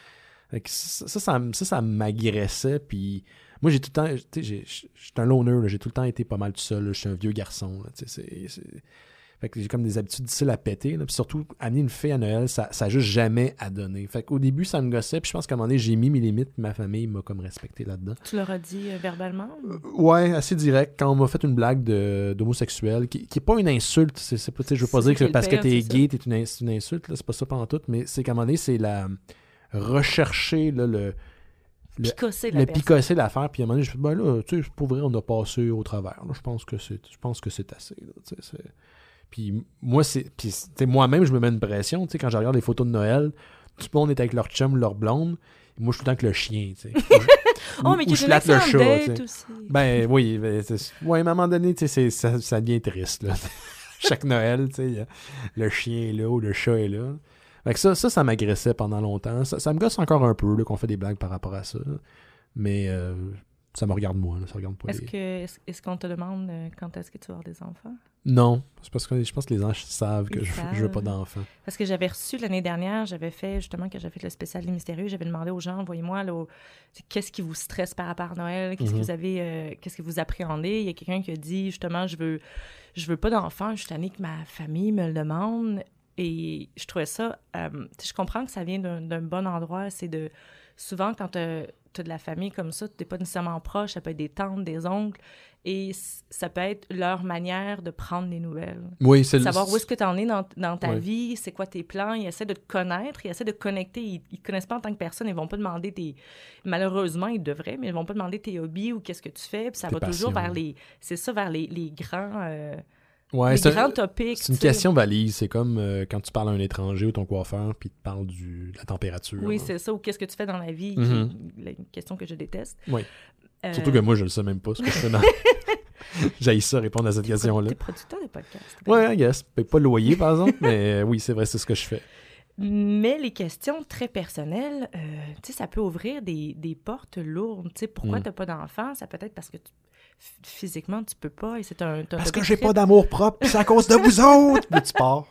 Ça ça, ça, ça, ça m'agressait. Puis moi, j'ai tout le temps. Tu sais, je suis un loner, là, j'ai tout le temps été pas mal tout seul. Je suis un vieux garçon. Là, c'est, c'est... Fait que j'ai comme des habitudes difficiles à péter. Là. Puis surtout, amener une fille à Noël, ça n'a juste jamais à donner. Fait qu'au début, ça me gossait. Puis je pense qu'à un moment donné, j'ai mis mes limites. Puis ma famille m'a comme respecté là-dedans. Tu leur as dit euh, verbalement? Euh, ouais, assez direct. Quand on m'a fait une blague de, d'homosexuel, qui n'est pas une insulte. C'est, c'est pas, je veux pas c'est dire que parce pire, que t'es c'est gay, t'es une, c'est une insulte. Là, c'est pas ça pendant tout. Mais c'est qu'à un moment donné, c'est la rechercher là, le... Le, picosser la le personne. picosser l'affaire, puis à un moment donné, je fais, ben là, tu sais, pour vrai, on a passé au travers. Là. Je pense que c'est, je pense que c'est assez. Là, c'est... Puis moi, c'est, puis, moi-même, je me mets une pression. Quand je regarde les photos de Noël, tout le monde est avec leur chum, leur blonde. Et moi, je suis tout le temps avec le chien. oh, ou, mais ou qui je flatte le chat. date aussi. Ben oui, ben, ouais, mais à un moment donné, c'est, ça, ça devient triste. Là. Chaque Noël, le chien est là ou le chat est là. Fait que ça, ça, ça m'agressait pendant longtemps. Ça, ça me gosse encore un peu là, qu'on fait des blagues par rapport à ça. Là. Mais euh, ça me regarde moi. Là, ça regarde pas est-ce, les... que, est-ce, est-ce qu'on te demande euh, quand est-ce que tu vas avoir des enfants? Non. C'est parce que je pense que les anges savent que Ils je, savent. je veux pas d'enfants. Parce que j'avais reçu l'année dernière, j'avais fait, justement, quand j'avais fait le spécial des mystérieux, j'avais demandé aux gens, envoyez-moi, là, qu'est-ce qui vous stresse par rapport à Noël? Qu'est-ce mm-hmm. que vous avez, euh, qu'est-ce que vous appréhendez? Il y a quelqu'un qui a dit, justement, je veux, je veux pas d'enfants, je suis tannée que ma famille me le demande. Et je trouvais ça... Euh, je comprends que ça vient d'un, d'un bon endroit. C'est de... Souvent, quand tu as de la famille comme ça, tu n'es pas nécessairement proche. Ça peut être des tantes, des oncles. Et ça peut être leur manière de prendre des nouvelles. Oui, c'est savoir le... où est-ce que tu en es dans, dans ta oui. vie, c'est quoi tes plans. Ils essaient de te connaître, ils essaient de te connecter. Ils ne te connaissent pas en tant que personne. Ils vont pas demander tes... Malheureusement, ils devraient, mais ils vont pas demander tes hobbies ou qu'est-ce que tu fais. Puis ça tes va passions. toujours vers les... C'est ça, vers les, les grands... Euh... Ouais, les c'est grands un- topics. C'est une tu sais. question valise. C'est comme euh, quand tu parles à un étranger ou ton coiffeur, puis il te parle du, de la température. Oui, là. c'est ça. Ou qu'est-ce que tu fais dans la vie? Mhm. qui est une question que je déteste. Oui. Euh, Surtout que moi, je ne sais même pas ce que je fais dans... J'haïs ça, répondre à cette t'es pro- question-là. T'es producteur de podcast. Ouais, I guess. Paye pas le loyer, par exemple, mais euh, oui, c'est vrai, c'est ce que je fais. Mais les questions très personnelles, euh, tu sais, ça peut ouvrir des, des portes lourdes. Tu sais, pourquoi Mm. t'as pas d'enfant? Ça peut être parce que tu- f- physiquement, tu peux pas. Et c'est un, t'as un Parce que topic j'ai très- pas d'amour propre, puis c'est à cause de vous autres! Puis tu pars.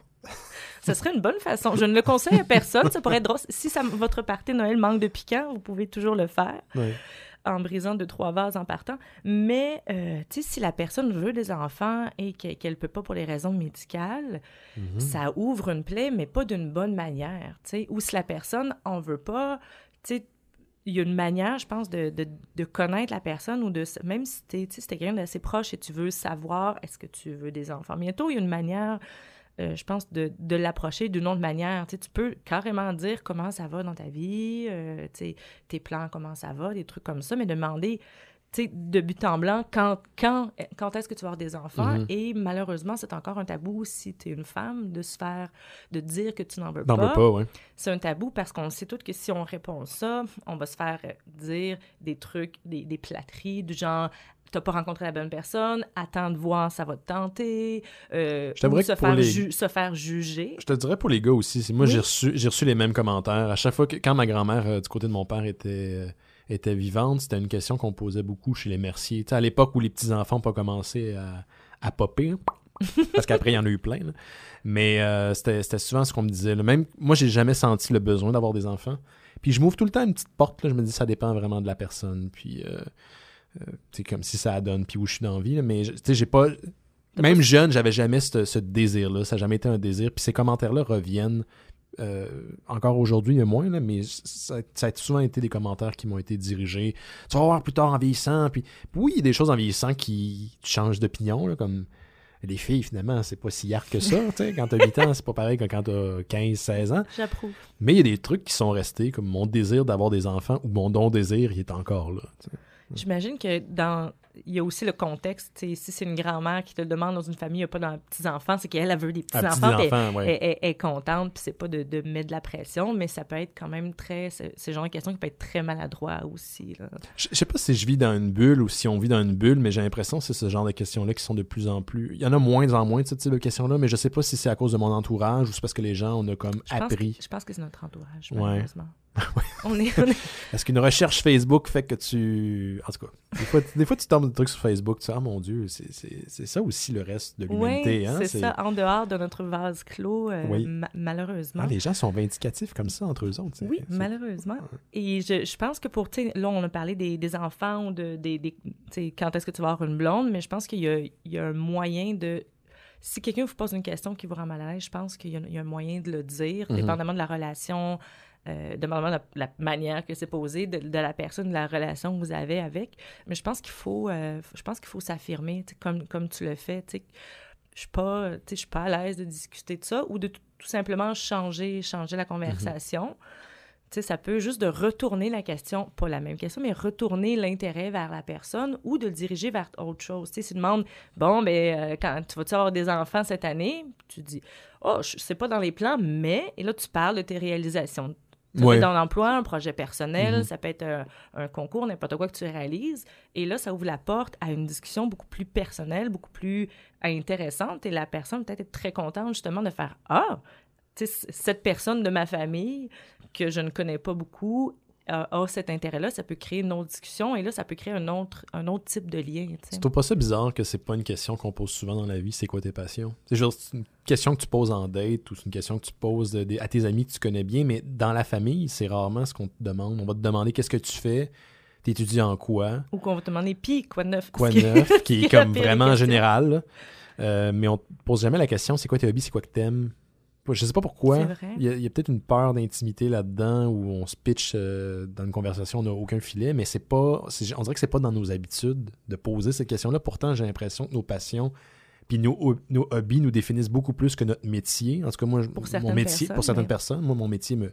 Ce serait une bonne façon. Je ne le conseille à personne. Ça pourrait être drôle. Si ça, votre party de Noël manque de piquant, vous pouvez toujours le faire Ouais. en brisant deux, trois vases en partant. Mais, euh, tu sais, si la personne veut des enfants et que- qu'elle ne peut pas pour les raisons médicales, Mhm. ça ouvre une plaie, mais pas d'une bonne manière, tu sais. Ou si la personne en veut pas, tu sais, il y a une manière, je pense, de, de, de connaître la personne ou de... Même si t'es, tu sais, si t'es quelqu'un d'assez proche et tu veux savoir est-ce que tu veux des enfants bientôt, il y a une manière... Euh, je pense, de, de l'approcher d'une autre manière. Tu sais, tu peux carrément dire comment ça va dans ta vie, euh, tu sais, tes plans, comment ça va, des trucs comme ça, mais demander, tu sais, de but en blanc, quand, quand, quand est-ce que tu vas avoir des enfants? Mhm. Et malheureusement, c'est encore un tabou si tu es une femme, de se faire, de dire que tu n'en veux N'en pas. veux pas, ouais. C'est un tabou parce qu'on sait toutes que si on répond ça, on va se faire euh, dire des trucs, des, des platteries du genre t'as pas rencontré la bonne personne, attends de voir, ça va te tenter, euh, Je t'aimerais ou se que pour faire, les- ju- se faire juger. Je te dirais pour les gars aussi. c'est- Moi, Oui. j'ai reçu, j'ai reçu les mêmes commentaires. À chaque fois que, quand ma grand-mère euh, du côté de mon père était, euh, était vivante, c'était une question qu'on posait beaucoup chez les Mercier. Tu sais, à l'époque où les petits-enfants n'ont pas commencé à, à popper, parce qu'après, il y en a eu plein. Là. Mais euh, c'était, c'était souvent ce qu'on me disait. Là. Même moi, j'ai jamais senti le besoin d'avoir des enfants. Puis je m'ouvre tout le temps une petite porte. Là, je me dis, ça dépend vraiment de la personne. Puis euh, euh, c'est comme si ça donne, puis où je suis dans la vie. Là. Mais je- tu sais, j'ai pas... Même pas- jeune, j'avais jamais ce, ce désir-là. Ça n'a jamais été un désir. Puis ces commentaires-là reviennent euh, encore aujourd'hui, il y a moins, là, mais ça, ça a souvent été des commentaires qui m'ont été dirigés. Tu vas voir plus tard en vieillissant. Puis, puis oui, il y a des choses en vieillissant qui changent d'opinion, là, comme les filles, finalement, c'est pas si hard que ça. tu sais. Quand t'as huit ans, c'est pas pareil que quand t'as quinze seize ans. J'approuve. Mais il y a des trucs qui sont restés, comme mon désir d'avoir des enfants ou mon non-désir, il est encore là. tu sais. J'imagine que dans... Il y a aussi le contexte. Tu sais, si c'est une grand-mère qui te le demande dans une famille, il n'y a pas de petits-enfants, c'est qu'elle elle veut des Ah, petits-enfants, puis petits-enfants, ouais. elle, elle- elle est contente, puis c'est pas de, de mettre de la pression, mais ça peut être quand même très... C'est c'est le genre de question qui peut être très maladroit aussi, là. Je je sais pas si je vis dans une bulle ou si on vit dans une bulle, mais j'ai l'impression que c'est ce genre de questions-là qui sont de plus en plus... Il y en a moins en moins de ce type de questions-là, mais je sais pas si c'est à cause de mon entourage ou c'est parce que les gens, on a comme Je pense, que, appris. je pense que c'est notre entourage, Ouais. malheureusement. on est... On est... Est-ce qu'une recherche Facebook fait que tu... En tout cas, des fois, des fois tu tombes des trucs sur Facebook, tu dis « Ah mon Dieu, c'est, c'est, c'est ça aussi le reste de l'humanité. Oui, hein? c'est ça, en dehors de notre vase clos, euh, Oui. ma- malheureusement. Ah, les gens sont vindicatifs comme ça entre eux autres. c'est- Oui, c'est- malheureusement. Et je, je pense que pour, tu sais, là, on a parlé des, des enfants, ou de, des, des, tu sais, quand est-ce que tu vas avoir une blonde, mais je pense qu'il y a, il y a un moyen de... Si quelqu'un vous pose une question qui vous rend mal à l'aise, je pense qu'il y a, il y a un moyen de le dire, Mhm. dépendamment de la relation, euh, dépendamment de la, la manière que c'est posé, de, de la personne, de la relation que vous avez avec. Mais je pense qu'il faut, euh, je pense qu'il faut s'affirmer, tu sais, comme, comme tu le fais, tu sais. Je suis pas, tu sais, je suis pas à l'aise de discuter de ça ou de tout, tout simplement changer, changer la conversation. Tu sais, ça peut juste de retourner la question, pas la même question, mais retourner l'intérêt vers la personne ou de le diriger vers autre chose. Tu sais, si tu demandes, bon, ben, euh, quand tu vas-tu avoir des enfants cette année? Tu dis, oh, je sais pas dans les plans, mais, et là, tu parles de tes réalisations. Ça Ouais. peut être dans l'emploi, un projet personnel, Mhm. ça peut être un, un concours, n'importe quoi que tu réalises. Et là, ça ouvre la porte à une discussion beaucoup plus personnelle, beaucoup plus intéressante. Et la personne peut-être être très contente justement de faire « Ah, tu sais, c- cette personne de ma famille que je ne connais pas beaucoup a, a cet intérêt-là. » Ça peut créer une autre discussion et là, ça peut créer un autre, un autre type de lien. tu sais. Tu trouves pas ça bizarre que c'est pas une question qu'on pose souvent dans la vie, c'est quoi tes passions? C'est genre c'est une question que tu poses en date ou c'est une question que tu poses de- de- à tes amis que tu connais bien, mais dans la famille, c'est rarement ce qu'on te demande. On va te demander qu'est-ce que tu fais, t'étudies en quoi, Ou qu'on va te demander « Puis, quoi de neuf? » quoi Ce qui- neuf, qui ce est qui la comme pire vraiment question. général. là. Euh, mais on te pose jamais la question c'est quoi tes hobbies, c'est quoi que t'aimes. Je sais pas pourquoi. C'est vrai. Il y a, il y a peut-être une peur d'intimité là-dedans où on se pitch euh, dans une conversation, on n'a aucun filet, mais c'est pas. c'est- on dirait que c'est pas dans nos habitudes de poser cette question-là. Pourtant, j'ai l'impression que nos passions puis nos, ho- nos hobbies nous définissent beaucoup plus que notre métier. En tout cas, moi, je- Pour mon certaines métier, personnes, pour certaines mais- personnes, moi, mon métier me,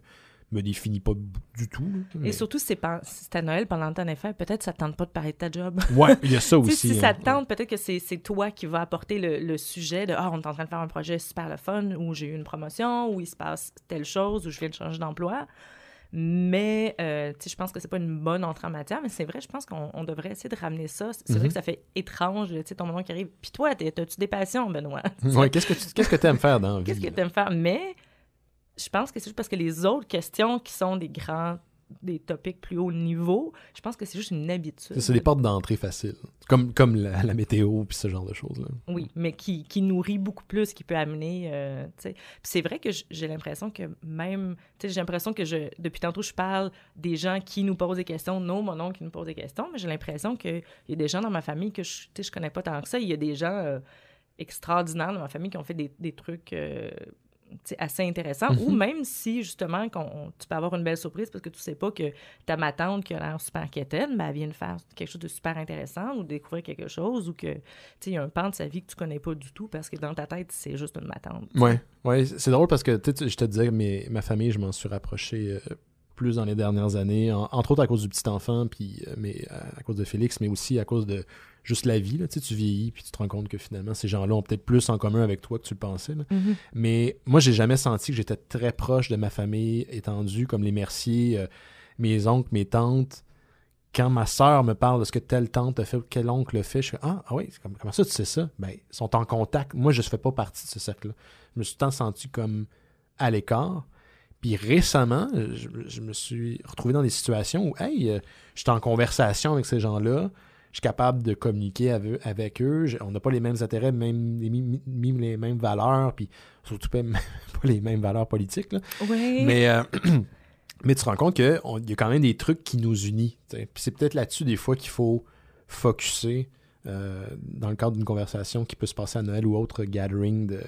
me définit pas du tout. Mais... Et surtout, si c'est, pas, si c'est à Noël pendant le temps des fêtes, peut-être que ça te tente pas de parler de ta job. Ouais, il y a ça aussi. Si hein. ça te tente, peut-être que c'est, c'est toi qui vas apporter le, le sujet de « Ah, on est en train de faire un projet super le fun, ou j'ai eu une promotion, ou il se passe telle chose, ou je viens de changer d'emploi. » Mais, euh, tu sais, je pense que c'est pas une bonne entrée en matière, mais c'est vrai, je pense qu'on on devrait essayer de ramener ça. C'est mm-hmm. vrai que ça fait étrange, tu sais, ton moment qui arrive. Puis toi, t'as-tu des passions, Benoît? Oui, qu'est-ce que tu qu'est-ce que t'aimes faire dans la vie? Qu'est-ce que t'aimes faire? Mais je pense que c'est juste parce que les autres questions qui sont des grands, des topics plus haut niveau, je pense que c'est juste une habitude. C'est, c'est des portes d'entrée faciles, comme, comme la, la météo puis ce genre de choses-là. Oui, mais qui, qui nourrit beaucoup plus, qui peut amener, euh, tu sais. Puis c'est vrai que j'ai l'impression que même, tu sais, j'ai l'impression que je, depuis tantôt, je parle des gens qui nous posent des questions, non, mon oncle qui nous pose des questions, mais j'ai l'impression qu'il y a des gens dans ma famille que je, tu sais, je connais pas tant que ça. Il y a des gens euh, extraordinaires dans ma famille qui ont fait des, des trucs... Euh, assez intéressant, mm-hmm. ou même si, justement, qu'on, tu peux avoir une belle surprise parce que tu sais pas que ta ma tante qui a l'air super quétaine, ben, elle vient de faire quelque chose de super intéressant ou de découvrir quelque chose ou que, tu sais, il y a un pan de sa vie que tu connais pas du tout parce que dans ta tête, c'est juste une ma tante. Oui, ouais, c'est drôle parce que, tu sais, je te disais, mais ma famille, je m'en suis rapproché euh, plus dans les dernières années, en, entre autres à cause du petit enfant, puis euh, mais, à cause de Félix, mais aussi à cause de juste la vie, là, tu sais, tu vieillis, puis tu te rends compte que finalement, ces gens-là ont peut-être plus en commun avec toi que tu le pensais. Là. Mm-hmm. Mais moi, j'ai jamais senti que j'étais très proche de ma famille étendue, comme les Mercier, euh, mes oncles, mes tantes. Quand ma sœur me parle de ce que telle tante a fait ou quel oncle a fait, je fais « Ah, ah oui, comme, comment ça tu sais ça? » Ben, ils sont en contact. Moi, je ne fais pas partie de ce cercle-là. Je me suis tant senti comme à l'écart. Puis récemment, je, je me suis retrouvé dans des situations où, hey, euh, j'étais en conversation avec ces gens-là, je suis capable de communiquer avec, avec eux. Je, on n'a pas les mêmes intérêts, même les, même les mêmes valeurs, puis surtout pas, pas les mêmes valeurs politiques. Là. Oui. Mais, euh, mais tu te rends compte qu'il y a quand même des trucs qui nous unissent. Puis c'est peut-être là-dessus, des fois, qu'il faut focusser euh, dans le cadre d'une conversation qui peut se passer à Noël ou autre gathering de,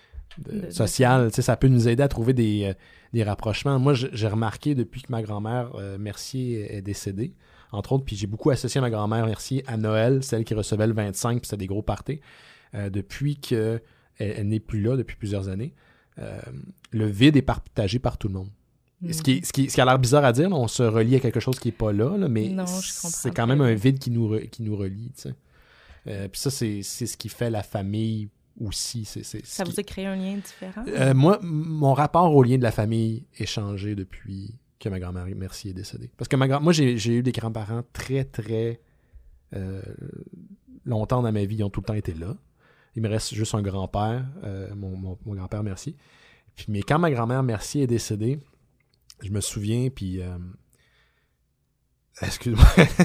de, de, social. De... Ça peut nous aider à trouver des, euh, des rapprochements. Moi, j'ai remarqué depuis que ma grand-mère euh, Mercier est décédée, entre autres, puis j'ai beaucoup associé ma grand-mère Mercier à Noël, celle qui recevait le vingt-cinq, puis c'était des gros parties. Euh, depuis qu'elle elle n'est plus là, depuis plusieurs années, euh, le vide est partagé par tout le monde. Mm. Ce, qui est, ce, qui, ce qui a l'air bizarre à dire, on se relie à quelque chose qui n'est pas là, là mais non, c'est quand même un vide qui nous, re, qui nous relie. Euh, puis ça, c'est, c'est ce qui fait la famille aussi. C'est, c'est ça vous qui... a créé un lien différent? Euh, moi, mon rapport au lien de la famille est changé depuis... que ma grand-mère Mercier est décédée. Parce que ma grand... moi, j'ai, j'ai eu des grands-parents très, très euh, longtemps dans ma vie. Ils ont tout le temps été là. Il me reste juste un grand-père, euh, mon, mon, mon grand-père Mercier. Puis, mais quand ma grand-mère Mercier est décédée, je me souviens, puis... Euh... Excuse-moi.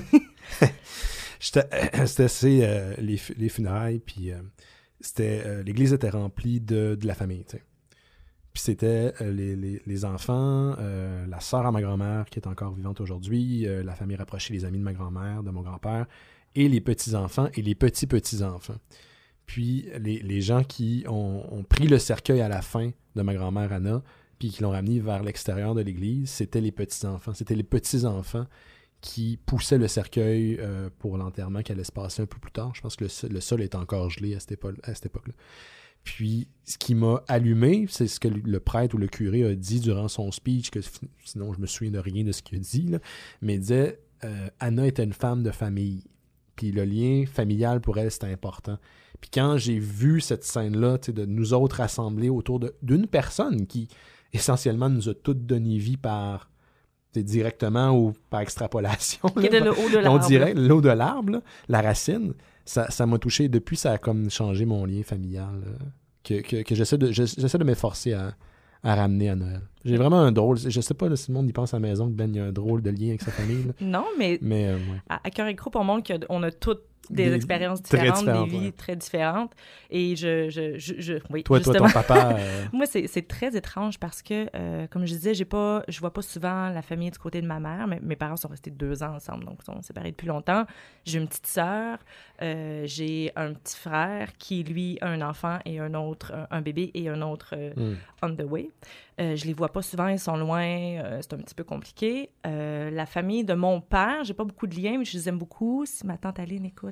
J'étais, c'était assez, euh, les, les funérailles, puis euh, c'était, euh, l'église était remplie de, de la famille, tu sais. Puis c'était euh, les, les, les enfants, euh, la sœur à ma grand-mère qui est encore vivante aujourd'hui, euh, la famille rapprochée, les amis de ma grand-mère, de mon grand-père, et les petits-enfants et les petits-petits-enfants. Puis les, les gens qui ont, ont pris le cercueil à la fin de ma grand-mère Anna, puis qui l'ont ramené vers l'extérieur de l'église, c'était les petits-enfants. C'était les petits-enfants qui poussaient le cercueil euh, pour l'enterrement qui allait se passer un peu plus tard. Je pense que le, le sol est encore gelé à cette, épo- à cette époque-là. Puis, ce qui m'a allumé, c'est ce que le prêtre ou le curé a dit durant son speech, que sinon je me souviens de rien de ce qu'il a dit, là, mais il disait euh, Anna était une femme de famille. Puis le lien familial pour elle, c'était important. Puis quand j'ai vu cette scène-là, de nous autres rassemblés autour de, d'une personne qui, essentiellement, nous a toutes donné vie par directement ou par extrapolation. Qui est le haut de l'arbre. On dirait le haut de l'arbre, là, la racine. Ça, ça m'a touché. Depuis, ça a comme changé mon lien familial. Euh, que, que, que j'essaie de, j'essaie de m'efforcer à, à ramener à Noël. J'ai vraiment un drôle... Je sais pas là, si le monde y pense à la maison que Ben, il y a un drôle de lien avec sa famille. Là. Non, mais, mais euh, ouais. à, à Cœur et Groupe, on montre qu'on a toutes des, des expériences différentes, des vies ouais. très différentes. Et je... je, je, je oui, toi, justement. toi, ton papa... Euh... Moi, c'est, c'est très étrange parce que, euh, comme je disais, j'ai pas, je vois pas souvent la famille du côté de ma mère. Mais mes parents sont restés deux ans ensemble, donc ils sont séparés depuis longtemps. J'ai une petite sœur, euh, j'ai un petit frère qui, lui, a un enfant et un autre, un, un bébé et un autre euh, mm. on the way. Euh, je les vois pas souvent, ils sont loin, euh, c'est un petit peu compliqué. Euh, la famille de mon père, j'ai pas beaucoup de liens, mais je les aime beaucoup. Si ma tante Aline écoute,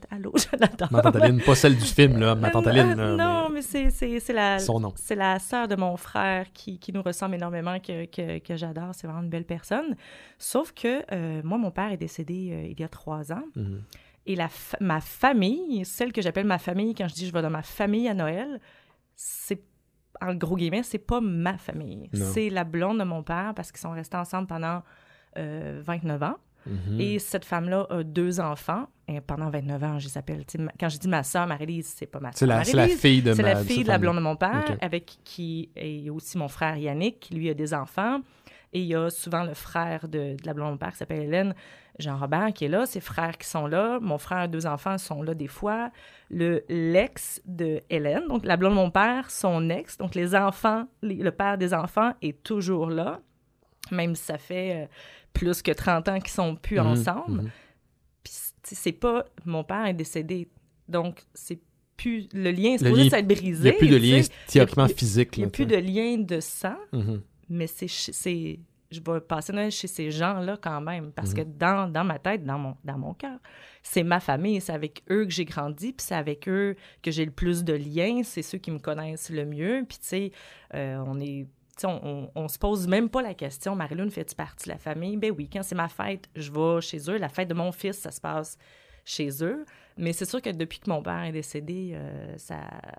écoute, allô, je l'adore. Ma tante Aline, pas celle du film, là, ma tante Aline. Euh, non, mais, mais c'est, c'est, c'est la... Son nom. C'est la sœur de mon frère qui, qui nous ressemble énormément, que, que, que j'adore. C'est vraiment une belle personne. Sauf que euh, moi, mon père est décédé euh, il y a trois ans. Mm-hmm. Et la fa- ma famille, celle que j'appelle ma famille, quand je dis je vais dans ma famille à Noël, c'est, en gros guillemets, c'est pas ma famille. Non. C'est la blonde de mon père parce qu'ils sont restés ensemble pendant euh, vingt-neuf ans. Mm-hmm. Et cette femme-là a deux enfants. Et pendant vingt-neuf ans, je les appelle. Quand je dis ma sœur, Marie-Lise, c'est pas ma sœur. C'est, c'est la fille de C'est ma, la fille de la blonde de mon père, okay. avec qui est aussi mon frère Yannick, qui lui a des enfants. Et il y a souvent le frère de, de la blonde de mon père qui s'appelle Hélène, Jean-Robert, qui est là. Ses frères qui sont là. Mon frère a deux enfants sont là des fois. Le, l'ex de Hélène, donc la blonde de mon père, son ex. Donc les enfants, les, le père des enfants est toujours là, même si ça fait euh, plus que trente ans qu'ils sont plus mmh, ensemble. Mmh. Puis c'est pas... Mon père est décédé, donc c'est plus... Le lien est supposé être brisé. Il n'y a plus de lien théoriquement physique. Il n'y a plus de lien de sang, mmh. mais c'est... c'est je vais passer Noël chez ces gens-là quand même, parce mmh. que dans, dans ma tête, dans mon, dans mon cœur, c'est ma famille, c'est avec eux que j'ai grandi, puis c'est avec eux que j'ai le plus de liens, c'est ceux qui me connaissent le mieux, puis tu sais, euh, on est... On, on, on se pose même pas la question, Marie-Lune, fais-tu partie de la famille? Ben oui, quand c'est ma fête, je vais chez eux. La fête de mon fils, ça se passe chez eux. Mais c'est sûr que depuis que mon père est décédé, euh, ça,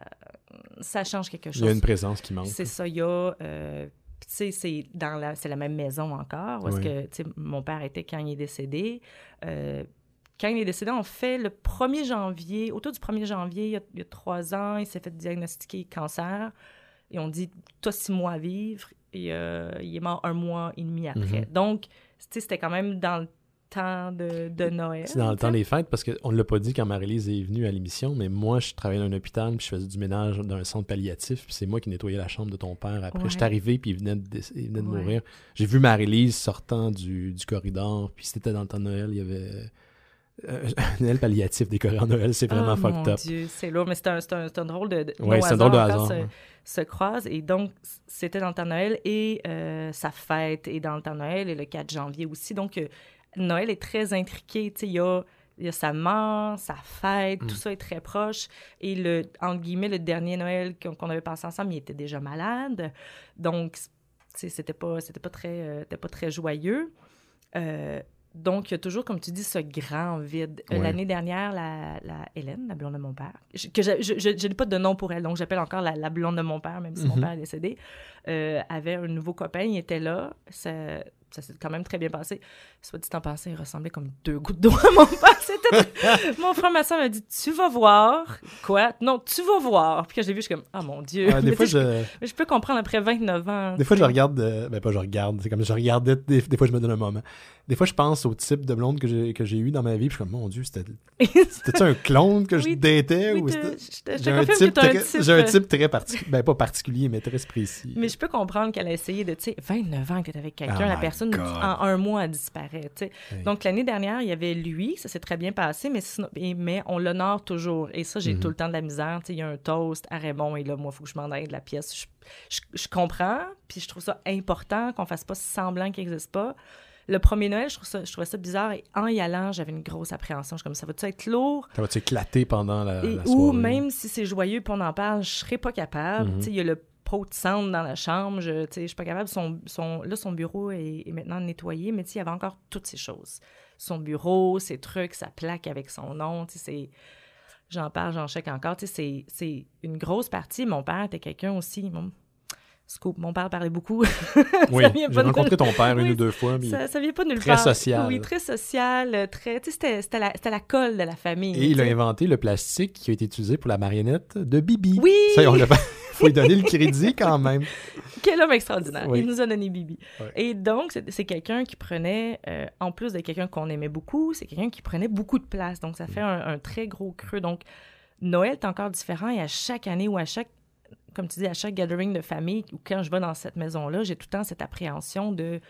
ça change quelque chose. Il y a une présence qui manque. C'est ça, il y a... Euh, tu sais, c'est, dans la, c'est la même maison encore, parce oui. que, tu sais, mon père était quand il est décédé. Euh, quand il est décédé, on fait le premier janvier, autour du premier janvier, il y a, il y a trois ans, il s'est fait diagnostiquer cancer. Et on dit, t'as six mois à vivre. Et euh, il est mort un mois et demi après. Mm-hmm. Donc, tu sais, c'était quand même dans le temps de, de Noël. C'est dans le temps des fêtes, parce qu'on ne l'a pas dit quand Marie-Lise est venue à l'émission, mais moi, je travaillais dans un hôpital, puis je faisais du ménage dans un centre palliatif, puis c'est moi qui nettoyais la chambre de ton père. Après, ouais. J'étais arrivé, puis il venait de, il venait de ouais. mourir. J'ai vu Marie-Lise sortant du, du corridor, puis c'était dans le temps de Noël, il y avait... Euh, un Noël palliatif décoré en Noël, c'est vraiment oh, fucked mon up. Dieu, c'est lourd, mais c'est un, c'est un, c'est un drôle de... de oui, c'est un drôle de hasard. Se, ouais. se croise, et donc, c'était dans le temps de Noël, et euh, sa fête est dans le temps de Noël, et le quatre janvier aussi. Donc, euh, Noël est très intriqué, tu sais, il y a, il y a sa mort, sa fête, mm. tout ça est très proche. Et, le, entre guillemets, le dernier Noël qu'on, qu'on avait passé ensemble, il était déjà malade. Donc, tu sais, c'était pas, c'était pas très, euh, c'était pas très joyeux. Euh, Donc, il y a toujours, comme tu dis, ce grand vide. Ouais. L'année dernière, la, la Hélène, la blonde de mon père, je, que je, je, je, je n'ai pas de nom pour elle, donc j'appelle encore la, la blonde de mon père, même si mm-hmm. mon père est décédé, euh, avait un nouveau copain, il était là, ça, ça s'est quand même très bien passé. Soit dit en passant, il ressemblait comme deux gouttes d'eau à mon père. C'était... mon frère, ma soeur m'a dit, tu vas voir. Quoi? Non, tu vas voir. Puis quand je l'ai vu, je suis comme, ah, oh, mon Dieu. Ah, des mais fois, je... je... Mais je peux comprendre après vingt-neuf ans. Des fois, je regarde, euh... ben pas je regarde, c'est comme je regardais, des, des fois, je me donne un moment. Des fois, je pense au type de blonde que j'ai, que j'ai eu dans ma vie, puis je suis comme, mon Dieu, c'était... C'était-tu un clone que je oui, datais? Oui, ou te, c'était... Je te, je j'ai, te un type type que très, un type... j'ai un type très particulier, ben pas particulier, mais très précis. Mais je peux comprendre qu'elle a essayé de, tu sais, vingt-neuf ans que tu es avec quelqu'un, oh la personne, God. en un mois, elle disparaît, tu sais. Oui. Donc, l'année dernière, il y avait lui, ça s'est très bien passé, mais, sinon, mais on l'honore toujours. Et ça, j'ai mm-hmm. tout le temps de la misère. Tu sais, il y a un toast à Raymond, et là, moi, il faut que je m'en aille de la pièce. Je, je, je comprends, puis je trouve ça important qu'on fasse pas semblant qu'il n'existe pas. Le premier Noël, je, trouve ça, je trouvais ça bizarre. Et en y allant, j'avais une grosse appréhension. Je suis comme, ça va-tu être lourd? Ça va-tu éclater pendant la, et, la soirée? Ou même si c'est joyeux et on en parle, je serais pas capable. Mm-hmm. Tu sais, il y a le pot de cendre dans la chambre. Je, tu sais, je suis pas capable. Son, son, là, son bureau est, est maintenant nettoyé, mais tu sais, il y avait encore toutes ces choses. Son bureau, ses trucs, sa plaque avec son nom. Tu sais, c'est... J'en parle, j'en chèque encore. Tu sais, c'est, c'est une grosse partie. Mon père était quelqu'un aussi... Mon... Scoop, mon père parlait beaucoup. Oui, j'ai rencontré de... ton père une oui, ou deux fois. Mais ça, ça vient pas de nulle très part. Très social. Oui, très social. Très... Tu sais, c'était, c'était, la, c'était la colle de la famille. Et il a inventé le plastique qui a été utilisé pour la marionnette de Bibi. Oui! Ça, on l'a pas... faut lui donner le crédit quand même. Quel homme extraordinaire. Oui. Il nous a donné Bibi. Oui. Et donc, c'est, c'est quelqu'un qui prenait, euh, en plus de quelqu'un qu'on aimait beaucoup, c'est quelqu'un qui prenait beaucoup de place. Donc, ça fait mm. un, un très gros creux. Donc, Noël est encore différent et à chaque année ou à chaque comme tu dis, à chaque gathering de famille, ou quand je vais dans cette maison-là, j'ai tout le temps cette appréhension de,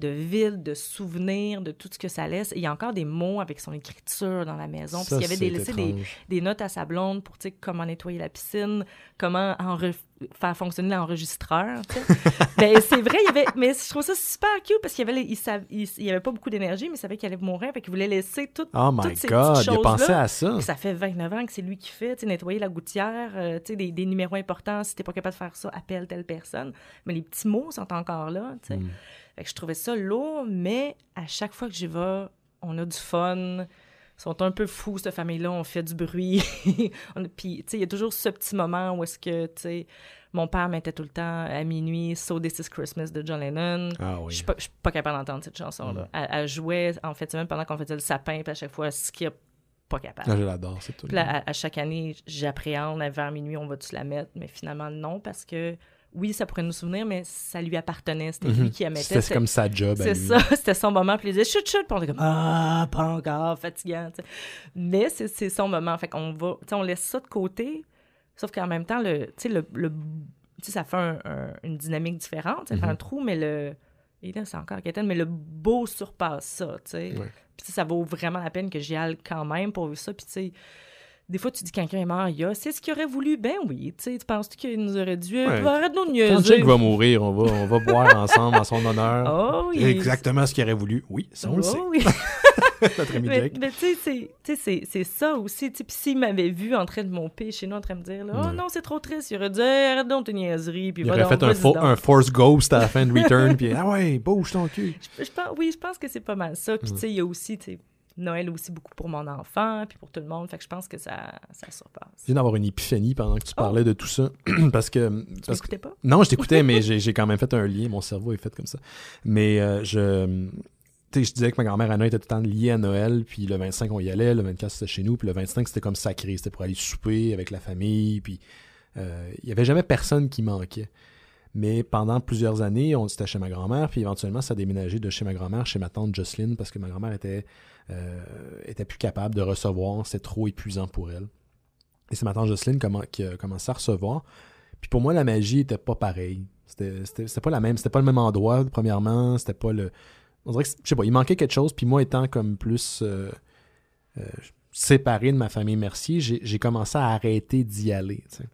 de vide, de souvenirs, de tout ce que ça laisse. Et il y a encore des mots avec son écriture dans la maison. Ça, Parce qu'il y avait des, laissé des, étrange. des notes à sa blonde pour, tu sais, comment nettoyer la piscine, comment enre- faire fonctionner l'enregistreur, tu sais. Ben, c'est vrai, il y avait... Mais je trouve ça super cute parce qu'il y avait, il sav- il, il y avait pas beaucoup d'énergie, mais il savait qu'il allait mourir, fait qu'il voulait laisser tout, Oh my toutes ces God, petites il a pensé choses-là. à ça. Puis ça fait vingt-neuf ans que c'est lui qui fait, tu sais, nettoyer la gouttière, euh, tu sais, des, des numéros importants. Si t'es pas capable de faire ça, appelle telle personne. Mais les petits mots sont encore là, tu sais. Mm. Fait que je trouvais ça lourd, mais à chaque fois que j'y vais, on a du fun. Ils sont un peu fous, cette famille-là. On fait du bruit. On- Puis, tu sais, il y a toujours ce petit moment où est-ce que, tu sais, mon père mettait tout le temps à minuit « So This Is Christmas » de John Lennon. Ah Je oui. suis pas, je suis pas capable d'entendre cette chanson-là. Mm. Elle, elle jouait, en fait, même pendant qu'on faisait le sapin, puis à chaque fois, skip, pas capable. Ah, je l'adore, c'est tout. Puis là, à, à chaque année, j'appréhende, vers minuit, on va-tu la mettre? Mais finalement, non, parce que oui, ça pourrait nous souvenir, mais ça lui appartenait. C'était lui Mhm. qui la mettait. C'était comme sa job à C'est lui. ça, c'était son moment. Puis il disait chut, chut, puis on était comme ah, pas encore, fatigant. Tu sais. Mais c'est, c'est son moment. Fait qu'on va, tu sais, on laisse ça de côté, sauf qu'en même temps, le, tu sais, le, le, tu sais, ça fait un, un, une dynamique différente. Ça fait Mhm. un trou, mais le. Et là, c'est encore Gaëtan, mais le beau surpasse ça, tu sais. Ouais. Puis tu sais, ça vaut vraiment la peine que j'y aille quand même pour voir ça. Puis tu sais, des fois, tu dis quelqu'un est mort, il y a, c'est ce qu'il aurait voulu. Ben oui, tu sais, tu penses qu'il nous aurait dû. Ouais. Puis arrête de nous Quand niaiser. Jake va mourir, on va, on va boire ensemble en son honneur. Oh oui. Exactement ce qu'il aurait voulu. Oui, ça on le sait. Oh oui. Notre ami mais Jake. mais tu sais, c'est- tu sais, c'est c'est ça aussi. tu sais. Puis s'il m'avait vu en train de monter chez nous, en train de me dire, là, oh Ouais. non, c'est trop triste, il aurait dit, Hey, arrête donc tes niaiseries. Puis Il va aurait donc, fait un, vas-y fo- donc. un Force Ghost à la fin de Return, puis ah ouais, bouge ton cul. Je, je pense, oui, je pense que c'est pas mal ça. Puis Mm. tu sais, il y a aussi, tu sais, Noël aussi beaucoup pour mon enfant, puis pour tout le monde. Fait que je pense que ça, ça surpasse. Je viens d'avoir une épiphanie pendant que tu Oh. parlais de tout ça. parce que. Tu Parce que m'écoutais pas? non, je t'écoutais, mais j'ai j'ai quand même fait un lien. Mon cerveau est fait comme ça. Mais euh, je. Tu sais, je disais que ma grand-mère Anna était tout le temps liée à Noël, puis le vingt-cinq, on y allait, le vingt-quatre, c'était chez nous, puis le vingt-cinq, c'était comme sacré. C'était pour aller souper avec la famille, puis euh, il y avait jamais personne qui manquait. Mais pendant plusieurs années, on était chez ma grand-mère, puis éventuellement, ça a déménagé de chez ma grand-mère chez ma tante Jocelyne, parce que ma grand-mère était, euh, était plus capable de recevoir, c'était trop épuisant pour elle. Et c'est ma tante Jocelyne commen- qui a commencé à recevoir. Puis pour moi, la magie était pas pareille. C'était, c'était, c'était pas la même, c'était pas le même endroit, premièrement, c'était pas le... On dirait que, je sais pas, il manquait quelque chose, puis moi étant comme plus euh, euh, séparé de ma famille Mercier, j'ai, j'ai commencé à arrêter d'y aller, tu sais.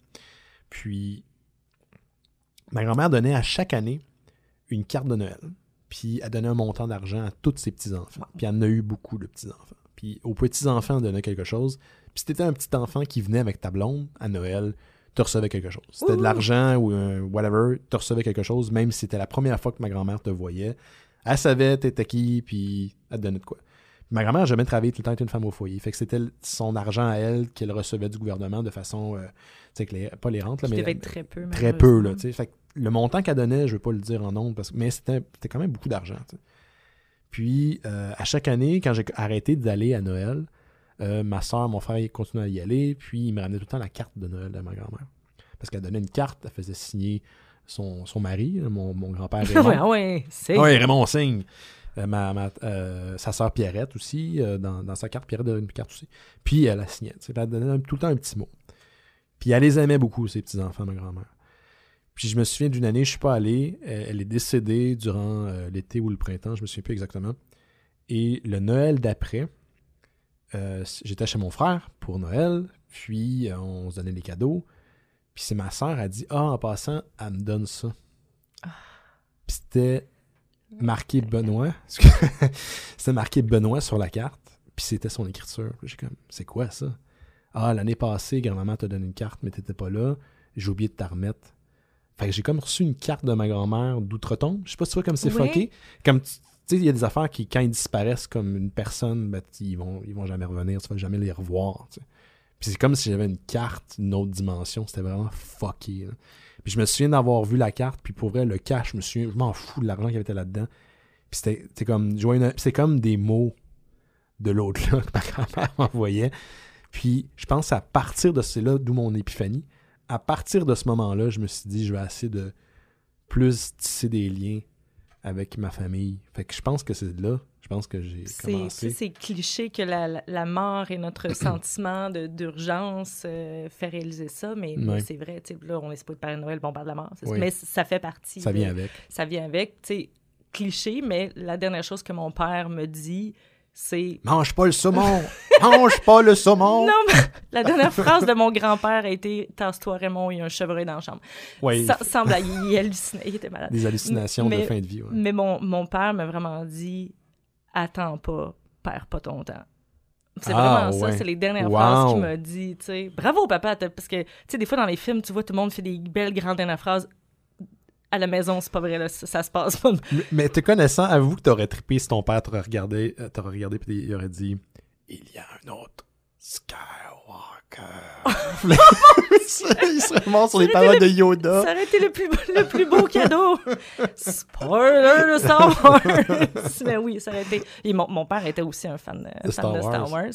Puis, ma grand-mère donnait à chaque année une carte de Noël, puis elle donnait un montant d'argent à tous ses petits-enfants. Puis elle en a eu beaucoup de petits-enfants. Puis aux petits-enfants, elle donnait quelque chose. Puis si t'étais un petit enfant qui venait avec ta blonde à Noël, tu recevais quelque chose. Si c'était de Ouh! l'argent ou un whatever, tu recevais quelque chose, même si c'était la première fois que ma grand-mère te voyait. Elle savait t'étais qui, puis elle te donnait de quoi. Puis ma grand-mère n'a jamais travaillé, tout le temps été une femme au foyer. Fait que c'était son argent à elle qu'elle recevait du gouvernement de façon, euh, tu sais, que les- pas les rentes, là, Qui mais devait être très peu, très peu, là, malheureusement. tu sais. Fait que le montant qu'elle donnait, je veux pas le dire en nombre, parce que, mais c'était, c'était quand même beaucoup d'argent, tu sais. Puis, euh, à chaque année, quand j'ai arrêté d'aller à Noël, euh, ma soeur, mon frère, ils continuaient à y aller, puis ils me ramenaient tout le temps la carte de Noël de ma grand-mère. Parce qu'elle donnait une carte, elle faisait signer son, son mari, mon, mon grand-père Raymond. ouais, ah ouais, c'est. Ah ouais, Raymond signe. Euh, ma, ma, euh, sa sœur Pierrette aussi, euh, dans, dans sa carte, Pierrette donnait une carte aussi. Puis elle la signait, tu sais, elle donnait un- tout le temps un petit mot. Puis elle les aimait beaucoup, ces petits-enfants, ma grand-mère. Puis je me souviens d'une année, je suis pas allé, elle, elle est décédée durant euh, l'été ou le printemps, je me souviens plus exactement. Et le Noël d'après, euh, j'étais chez mon frère pour Noël, puis euh, on se donnait les cadeaux. Puis c'est ma sœur, elle dit « Ah, en passant, elle me donne ça. Ah. » Puis c'était marqué Benoît. C'était marqué Benoît sur la carte, puis c'était son écriture. J'ai comme « C'est quoi ça? » « Ah, l'année passée, grand-maman t'a donné une carte, mais t'étais pas là. J'ai oublié de t'en remettre. » Fait que j'ai comme reçu une carte de ma grand-mère d'outre-tombe. Je sais pas si tu vois comme c'est Oui. fucké. Comme tu sais, il y a des affaires qui, quand ils disparaissent comme une personne, ben, ils vont, ils vont jamais revenir. Tu vas jamais les revoir. Tu sais. Puis c'est comme si j'avais une carte, une autre dimension. C'était vraiment fucké. Là. Puis je me souviens d'avoir vu la carte, puis pour vrai, le cash, je me souviens, je m'en fous de l'argent qui avait été là-dedans. Puis c'était, c'était comme, je vois une- c'est comme des mots de l'autre là que ma grand-mère m'envoyait. Puis je pense à partir de c'est là d'où mon épiphanie. À partir de ce moment-là, je me suis dit, je vais essayer de plus tisser des liens avec ma famille. Fait que je pense que c'est là, je pense que j'ai C'est, commencé. c'est, c'est cliché que la, la, la mort et notre sentiment de, d'urgence euh, fait réaliser ça, mais, mais Ouais. c'est vrai, tu sais, là, on est supposé de parler de Noël, bon, on parle de la mort, c'est- Oui. mais ça fait partie. Ça de- vient avec. Ça vient avec, tu sais, cliché, mais la dernière chose que mon père me dit, c'est... Mange pas le saumon! Mange pas le saumon! Non, mais la dernière phrase de mon grand-père a été « Tasse-toi, Raymond, il y a un chevreuil dans la chambre. » Oui. Ça semble, il, il hallucinait, il était malade. Des hallucinations mais, de fin de vie. Ouais. Mais mon, mon père m'a vraiment dit « Attends pas, perds pas ton temps. » C'est ah, vraiment ouais. ça, c'est les dernières wow. phrases qu'il m'a dit, tu sais. Bravo, papa, parce que, tu sais, des fois, dans les films, tu vois, tout le monde fait des belles grandes dernières phrases. À la maison, c'est pas vrai, là, ça, ça se passe pas. Mais, mais te connaissant, avoue que t'aurais trippé si ton père t'aurait regardé, euh, t'aurait regardé puis il aurait dit « Il y a un autre Skywalker. » Il serait mort sur les paroles le, de Yoda. Ça aurait été le plus, le plus beau cadeau. Spoiler de Star Wars. Mais oui, ça aurait été... Et mon, mon père était aussi un fan, fan Star de Star Wars. Wars.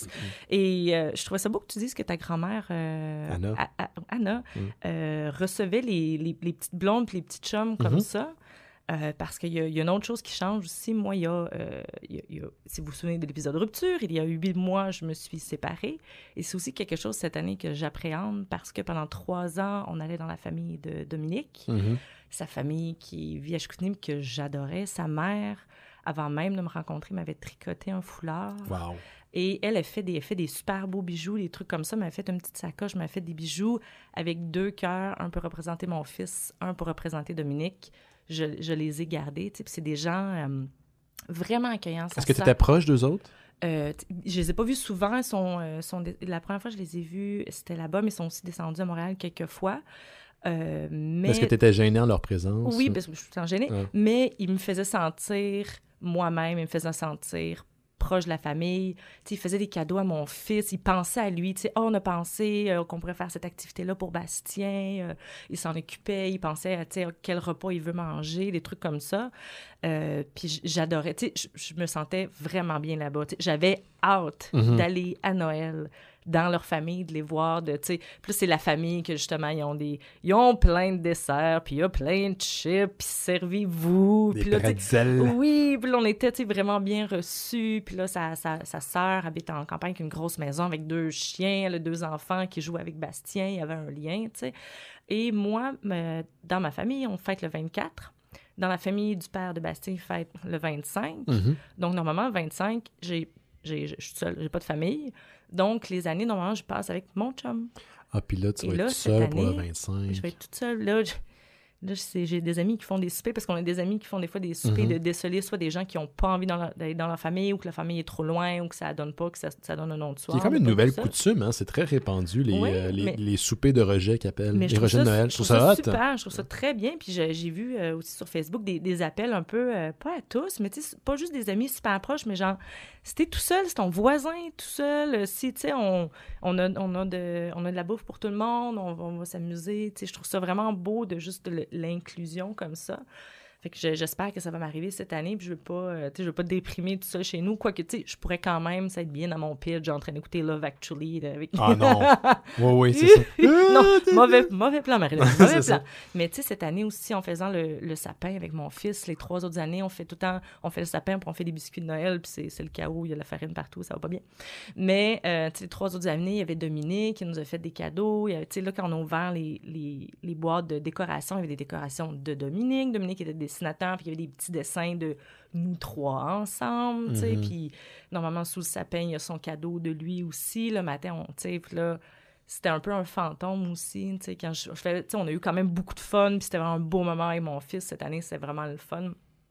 Et euh, je trouvais ça beau que tu dises que ta grand-mère, euh, Anna, a, a, Anna mm. euh, recevait les, les, les petites blondes et les petites chums comme mm-hmm. ça. Euh, parce qu'il y, y a une autre chose qui change aussi. Moi, il y, euh, y, y a, si vous vous souvenez de l'épisode Rupture, il y a huit mois, je me suis séparée. Et c'est aussi quelque chose cette année que j'appréhende parce que pendant trois ans, on allait dans la famille de Dominique, mm-hmm. sa famille qui vit à Chicoutimi, que j'adorais. Sa mère, avant même de me rencontrer, m'avait tricoté un foulard. Wow. Et elle a fait, des, elle fait des super beaux bijoux, des trucs comme ça. Elle m'a fait une petite sacoche, m'a fait des bijoux avec deux cœurs, un pour représenter mon fils, un pour représenter Dominique. Je, je les ai gardés, tu sais, puis c'est des gens euh, vraiment accueillants. Est-ce que tu étais proche d'eux autres? Euh, je les ai pas vus souvent. Ils sont, euh, sont des... La première fois que je les ai vus, c'était là-bas, mais ils sont aussi descendus à Montréal quelques fois. Euh, mais... Est-ce que tu étais gênée en leur présence? Oui, parce que je suis tout le temps gênée, ah. mais ils me faisaient sentir moi-même, ils me faisaient sentir proche de la famille. T'sais, il faisait des cadeaux à mon fils, il pensait à lui. Oh, on a pensé euh, qu'on pourrait faire cette activité-là pour Bastien. Euh, il s'en occupait, il pensait à quel repas il veut manger, des trucs comme ça. Euh, puis j'adorais. Je, je me sentais vraiment bien là-bas. T'sais, j'avais hâte mm-hmm. d'aller à Noël dans leur famille, de les voir. De, plus c'est la famille que, justement, ils ont, des, ils ont plein de desserts, puis il y a plein de chips, puis servez-vous. Des puis là, pretzels. Oui, puis là, on était vraiment bien reçus. Puis là, sa, sa, sa sœur habite en campagne avec une grosse maison avec deux chiens, elle a deux enfants qui jouent avec Bastien. Il y avait un lien, tu sais. Et moi, me, dans ma famille, on fête le vingt-quatre. Dans la famille du père de Bastien, il fête le vingt-cinq. Mm-hmm. Donc, normalement, le vingt-cinq, j'ai, j'ai, je suis seule, j'ai pas de famille. Donc, les années, normalement, je passe avec mon chum. Ah, puis là, tu Et vas là, être toute seule année, pour le vingt-cinq. Je vais être toute seule. Là, je, là j'ai des amis qui font des soupers, parce qu'on a des amis qui font des fois des soupers mm-hmm. de déceler, soit des gens qui n'ont pas envie d'aller dans leur famille, ou que la famille est trop loin, ou que ça donne pas, que ça, ça donne un nom de soir. C'est comme une nouvelle coutume, hein? C'est très répandu, les, oui, euh, les, mais, les soupers de rejet qu'ils appellent, les rejets ça, de Noël. Je trouve ça, ça super, je trouve ça très bien. Puis j'ai, j'ai vu euh, aussi sur Facebook des, des appels un peu, euh, pas à tous, mais tu sais, pas juste des amis super proches, mais genre, si t'es tout seul, c'est ton voisin tout seul, si, tu sais, on, on, a, on, a de, on a de la bouffe pour tout le monde, on va, on va s'amuser, tu sais, je trouve ça vraiment beau de juste de l'inclusion comme ça. Fait que j'espère que ça va m'arriver cette année, puis je veux pas, euh, tu sais, je veux pas déprimer tout ça chez nous, quoique, tu sais, je pourrais quand même ça être bien dans mon pitch, en train d'écouter Love Actually. Là, avec... Ah non! Oui, oui, c'est ça. Non, mauvais, mauvais plan, Marie-Laure, mauvais plan. Ça. Mais tu sais, cette année aussi, en faisant le, le sapin avec mon fils, les trois autres années, on fait tout le temps, on fait le sapin, puis on fait des biscuits de Noël, puis c'est, c'est le chaos, il y a de la farine partout, ça va pas bien. Mais, euh, tu sais, les trois autres années, il y avait Dominique qui nous a fait des cadeaux, tu sais, là, quand on a ouvert les, les, les boîtes de décoration, il y avait des décorations de Dominique, Dominique était dessinateur, puis il y avait des petits dessins de nous trois ensemble, tu sais, mm-hmm. puis normalement, sous le sapin, il y a son cadeau de lui aussi, le matin, on, tu sais, puis là, c'était un peu un fantôme aussi, tu sais, quand je, je fais, tu sais, on a eu quand même beaucoup de fun, puis c'était vraiment un beau moment avec mon fils cette année, c'était vraiment le fun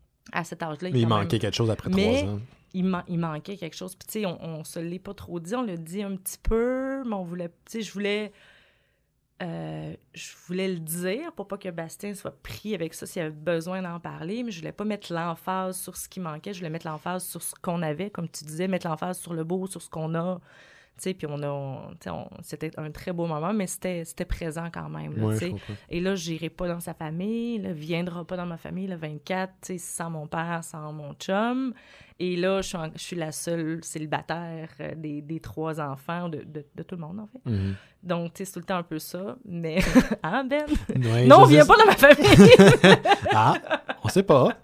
à cet âge-là. Mais il manquait même... quelque chose après mais trois ans. Il, man- il manquait quelque chose, puis tu sais, on, on se l'est pas trop dit, on l'a dit un petit peu, mais on voulait, tu sais, je voulais... Euh, je voulais le dire pour pas que Bastien soit pris avec ça s'il avait besoin d'en parler, mais je voulais pas mettre l'emphase sur ce qui manquait, je voulais mettre l'emphase sur ce qu'on avait, comme tu disais, mettre l'emphase sur le beau, sur ce qu'on a, tu sais, puis on a, on, on, c'était un très beau moment, mais c'était, c'était présent quand même, là, ouais, tu sais. Et là, j'irai pas dans sa famille, là, viendra pas dans ma famille le vingt-quatre, tu sais, sans mon père, sans mon chum, et là, je suis, en, je suis la seule célibataire euh, des, des trois enfants, de, de, de tout le monde, en fait. Mm-hmm. Donc, tu sais, c'est tout le temps un peu ça, mais... Hein, Ben? Ouais, non, viens pas dans ma famille! Ah, on sait pas.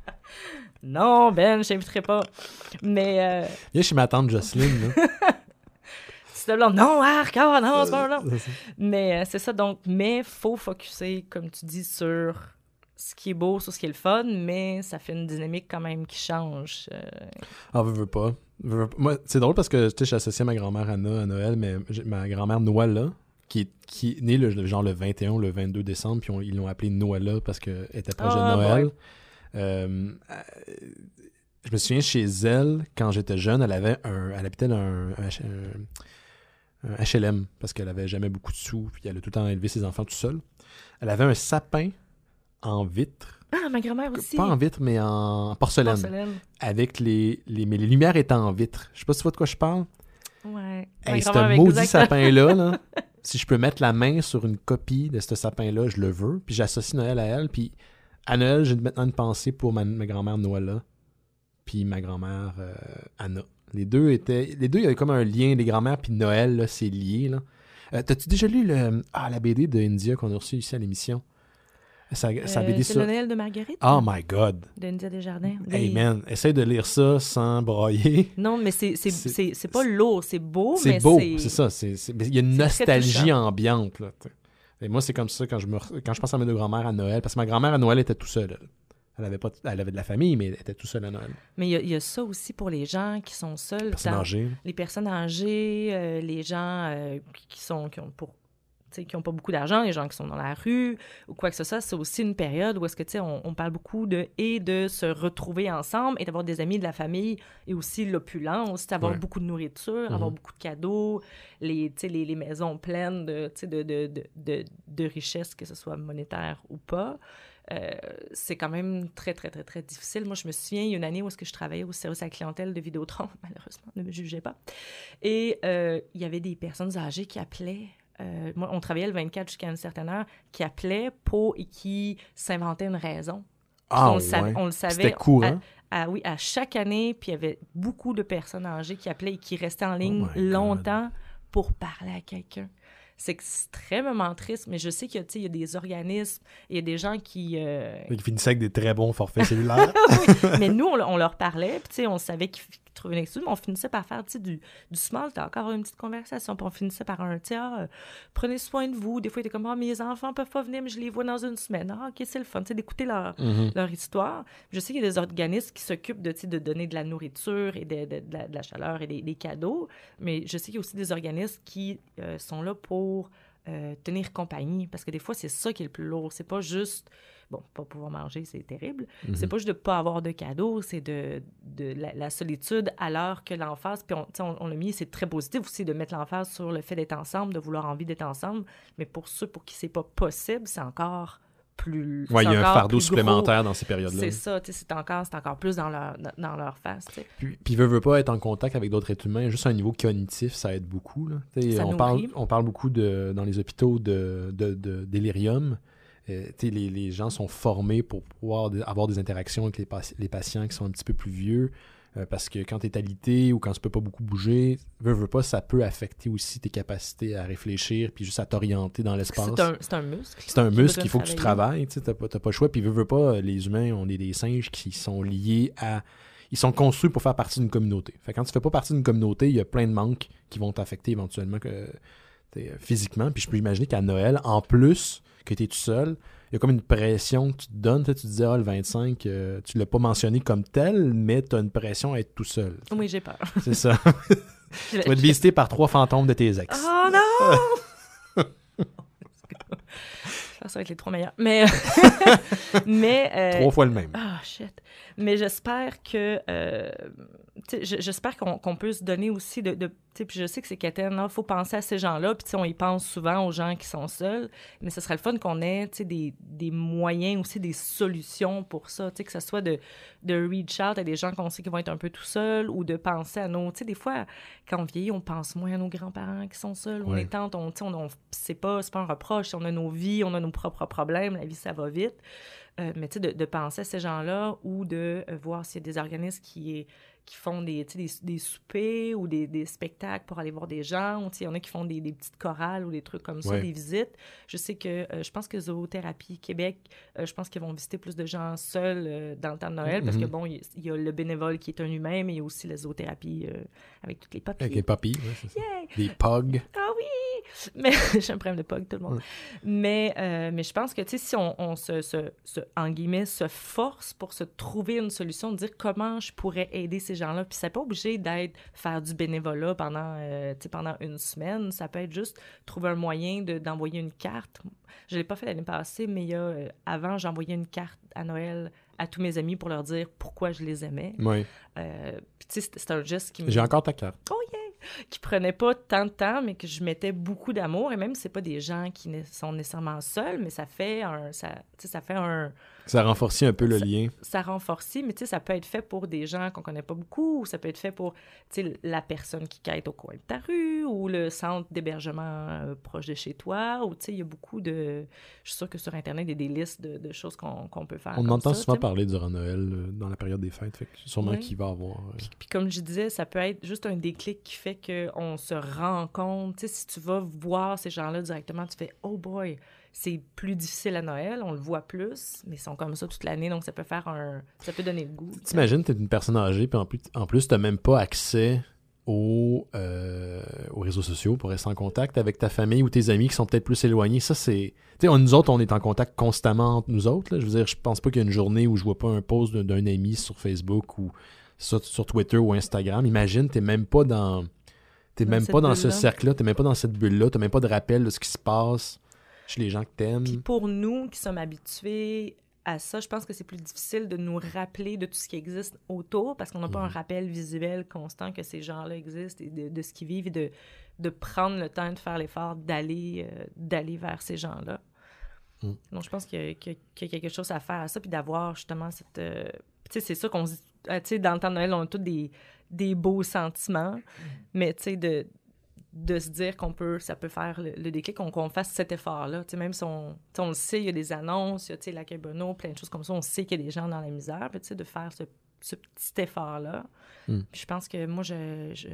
Non, Ben, je t'inviterai pas. Mais... Euh... Viens chez ma tante Jocelyne, là. C'est là, non, arc, oh, non, c'est pas non. Mais euh, c'est ça, donc, mais faut focusser, comme tu dis, sur ce qui est beau sur ce qui est le fun, mais ça fait une dynamique quand même qui change. Euh... Ah, veux, veux pas. Veux, veux pas. Moi, c'est drôle parce que, tu sais, j'ai associé ma grand-mère Anna à Noël, mais ma grand-mère Noëlla, qui est, qui est née le, genre le vingt et un ou le vingt-deux décembre, puis on, ils l'ont appelée Noëlla parce qu'elle était proche Ah, de Noël. ouais. Euh, je me souviens, chez elle, quand j'étais jeune, elle avait un, elle habitait dans un, un, un H L M parce qu'elle avait jamais beaucoup de sous, puis elle a tout le temps élevé ses enfants tout seul. Elle avait un sapin en vitre. Ah, ma grand-mère aussi. Pas en vitre, mais en porcelaine. Porcelaine. Avec les, les... Mais les lumières étaient en vitre. Je sais pas si tu vois de quoi je parle. Ouais. Hey, ce maudit sapin-là, là, si je peux mettre la main sur une copie de ce sapin-là, je le veux. Puis j'associe Noël à elle. Puis à Noël, j'ai maintenant une pensée pour ma, ma grand-mère Noëlla. Puis ma grand-mère euh, Anna. Les deux étaient... Les deux, il y avait comme un lien. Les grand-mères puis Noël, là, c'est lié, là. Euh, t'as-tu déjà lu le... ah, la B D de India qu'on a reçue ici à l'émission? Ça, ça euh, B D c'est sur... le Noël de Marguerite. Oh my God! D'India Desjardins. Hey oui. man, essaye de lire ça sans broyer. Non, mais c'est, c'est, C'est- c'est, c'est pas lourd, c'est beau, C'est mais beau, c'est... c'est ça. c'est- c'est- mais Il y a une c'est très nostalgie touchant. ambiante. Là, t'sais. Et moi, c'est comme ça quand je, me, re- quand je pense à mes deux grand-mères à Noël. Parce que ma grand-mère à Noël était tout seule. Elle. Elle avait, pas, elle avait de la famille, mais elle était tout seule à Noël. Mais il y, a- il y a ça aussi pour les gens qui sont seuls. Personne dans- âgée. Les personnes âgées, euh, les gens euh, qui- qui sont qui ont pour tu sais, qui n'ont pas beaucoup d'argent, les gens qui sont dans la rue ou quoi que ce soit, c'est aussi une période où est-ce que tu sais, on, on parle beaucoup de et de se retrouver ensemble et d'avoir des amis, de la famille et aussi l'opulence, d'avoir Ouais. beaucoup de nourriture, Mhm. avoir beaucoup de cadeaux, les, tu sais, les, les maisons pleines de, tu sais, de, de, de, de, de richesses, que ce soit monétaire ou pas. Euh, c'est quand même très, très, très, très difficile. Moi, je me souviens, il y a une année où est-ce que je travaillais au service à la clientèle de Vidéotron, malheureusement, ne me jugez pas. Et euh, il y avait des personnes âgées qui appelaient. Euh, moi, on travaillait le vingt-quatre jusqu'à une certaine heure, qui appelaient pour et qui s'inventaient une raison. Puis Ah on, le ouais. savait, on le savait. C'était courant. À, à- oui, à chaque année, puis il y avait beaucoup de personnes âgées qui appelaient et qui restaient en ligne Oh my God. longtemps pour parler à quelqu'un. C'est extrêmement triste, mais je sais qu'il y a, tu sais, il y a des organismes, il y a des gens qui... euh, Qui finissait avec des très bons forfaits cellulaires. oui, mais nous, on, on leur parlait, puis tu sais, on savait qu'ils qu'ils trouvaient une excuse, mais on finissait par faire, tu sais, du, du small talk, encore une petite conversation, puis on finissait par un, tu sais, ah, euh, prenez soin de vous. Des fois, ils étaient comme, ah, mes enfants peuvent pas venir, mais je les vois dans une semaine. Ah, OK, c'est le fun, tu sais, d'écouter leur, Mhm. leur histoire. Je sais qu'il y a des organismes qui s'occupent de, tu sais, de donner de la nourriture et de, de, de la, de la chaleur et des, des cadeaux, mais je sais qu'il y a aussi des organismes qui euh, sont là pour euh, tenir compagnie, parce que des fois, c'est ça qui est le plus lourd. C'est pas juste, bon, pas pouvoir manger, c'est terrible. Mhm. C'est pas juste de pas avoir de cadeaux, c'est de, de la, la solitude alors que l'emphase, puis on, tu sais, on, on l'a mis, c'est très positif aussi de mettre l'emphase sur le fait d'être ensemble, de vouloir envie d'être ensemble, mais pour ceux pour qui c'est pas possible, c'est encore plus... Ouais, il y c'est a un encore fardeau plus gros. supplémentaire dans ces périodes-là. C'est ça, tu sais, c'est encore, c'est encore plus dans leur, dans, dans leur face, tu sais. Puis, puis veut, veut pas être en contact avec d'autres êtres humains, juste à un niveau cognitif, ça aide beaucoup. Là. T'sais, Ça on, nourrit. parle, on parle beaucoup de, dans les hôpitaux de, de, de délirium. Euh, t'sais, les, les gens sont formés pour pouvoir de- avoir des interactions avec les, pas- les patients qui sont un petit peu plus vieux. Euh, parce que quand tu es alité ou quand tu peux pas beaucoup bouger, veut, veut pas, ça peut affecter aussi tes capacités à réfléchir puis juste à t'orienter dans l'espace. C'est un, c'est un muscle. C'est un qui a muscle besoin qu'il faut de que tu travailler. travailles, tu sais, t'as pas, t'as pas le choix. Puis veut, veut pas, les humains, on est des singes qui sont liés à... Ils sont construits pour faire partie d'une communauté. Fait que quand tu fais pas partie d'une communauté, il y a plein de manques qui vont t'affecter éventuellement que, t'sais, physiquement. Puis je peux imaginer qu'à Noël, en plus que tu es tout seul, il y a comme une pression que tu te donnes. Tu disais, ah, le vingt-cinq, euh, tu l'as pas mentionné comme tel, mais tu as une pression à être tout seul. Oui, j'ai peur. C'est ça. Tu vas être visité par trois fantômes de tes ex. Oh non! Ça va être les trois meilleurs. Mais, mais euh, Trois fois le même. ah, shit. Mais j'espère que... euh, tu sais, j- j'espère qu'on qu'on peut se donner aussi de... de tu sais, puis je sais que c'est quétaine, il faut penser à ces gens-là, puis tu sais, on y pense souvent aux gens qui sont seuls, mais ce serait le fun qu'on ait, tu sais, des, des moyens aussi, des solutions pour ça, tu sais, que ce soit de, de reach out à des gens qu'on sait qui vont être un peu tout seuls, ou de penser à nos... Tu sais, des fois, quand on vieillit, on pense moins à nos grands-parents qui sont seuls, ou Ouais. les tantes, on, tu sais, on, on, c'est pas, c'est pas un reproche, on a nos vies, on a nos propres problèmes, la vie, ça va vite. Euh, mais tu sais, de, de penser à ces gens-là ou de euh, voir s'il y a des organismes qui, qui font des, tu sais, des, des soupers ou des, des spectacles pour aller voir des gens. Ou tu sais, il y en a qui font des, des petites chorales ou des trucs comme ça, Ouais. des visites. Je sais que, euh, je pense que Zoothérapie Québec, euh, je pense qu'ils vont visiter plus de gens seuls euh, dans le temps de Noël parce que, Mhm. bon, il y, il y a le bénévole qui est un humain, mais il y a aussi la zoothérapie euh, avec toutes les papiers. Avec les papilles. Ouais, c'est ça. Yay! Des pogs. Ah oui! Mais j'ai un problème de pog, tout le monde. Ouais. Mais, euh, mais je pense que, tu sais, si on, on se, se, se, en guillemets, se force pour se trouver une solution, de dire comment je pourrais aider ces gens-là, puis c'est pas obligé d'être faire du bénévolat pendant, euh, tu sais, pendant une semaine. Ça peut être juste trouver un moyen de, d'envoyer une carte. Je l'ai pas fait l'année passée, mais il y a, euh, avant, j'envoyais une carte à Noël à tous mes amis pour leur dire pourquoi je les aimais. Oui. Euh, puis tu sais, c'est un geste qui me... J'ai encore ta carte. Oh yeah! Qui prenait pas tant de temps, mais que je mettais beaucoup d'amour. Et même, c'est pas des gens qui ne sont nécessairement seuls, mais ça fait un... Ça, tu sais, ça fait un... Ça renforcit un peu le ça, lien. Ça renforcit, mais tu sais, ça peut être fait pour des gens qu'on connaît pas beaucoup, ou ça peut être fait pour, tu sais, la personne qui quête au coin de ta rue, ou le centre d'hébergement euh, proche de chez toi, ou tu sais, il y a beaucoup de... Je suis sûre que sur Internet, il y a des listes de, de choses qu'on, qu'on peut faire. On comme entend ça, souvent t'sais. parler durant Noël, euh, dans la période des fêtes, fait que sûrement Oui. qu'il va avoir... Euh... Puis, puis comme je disais, ça peut être juste un déclic qui fait qu'on se rend compte, tu sais, si tu vas voir ces gens-là directement, tu fais « Oh boy », c'est plus difficile à Noël, on le voit plus, mais ils sont comme ça toute l'année, donc ça peut faire un... ça peut donner le goût. T'imagines, t'es une personne âgée, puis en plus, en plus t'as même pas accès aux, euh, aux réseaux sociaux pour rester en contact avec ta famille ou tes amis qui sont peut-être plus éloignés. Ça, c'est... Tu sais, nous autres, on est en contact constamment entre nous autres, là. Je veux dire, je pense pas qu'il y a une journée où je vois pas un post d'un, d'un ami sur Facebook ou sur, sur Twitter ou Instagram. Imagine, t'es même pas dans... T'es dans même pas dans ce cercle-là, t'es même pas dans cette bulle-là, t'as même pas de rappel de ce qui se passe chez les gens que t'aimes. Puis pour nous qui sommes habitués à ça, je pense que c'est plus difficile de nous rappeler de tout ce qui existe autour parce qu'on n'a pas mmh. un rappel visuel constant que ces gens-là existent et de, de ce qu'ils vivent et de, de prendre le temps de faire l'effort d'aller, euh, d'aller vers ces gens-là. Mmh. Donc je pense qu'il y, a, qu'il y a quelque chose à faire à ça puis d'avoir justement cette... Euh, tu sais, c'est ça qu'on se dit, tu sais, dans le temps de Noël, on a tous des, des beaux sentiments, mmh. mais tu sais, de... de se dire qu'on peut, ça peut faire le, le déclic, qu'on, qu'on fasse cet effort-là. Tu sais, même si on, on le sait, il y a des annonces, il y a, tu sais, l'accueil Bono, plein de choses comme ça, on sait qu'il y a des gens dans la misère, puis, tu sais, de faire ce, ce petit effort-là. Mm. Puis je pense que moi, je, je,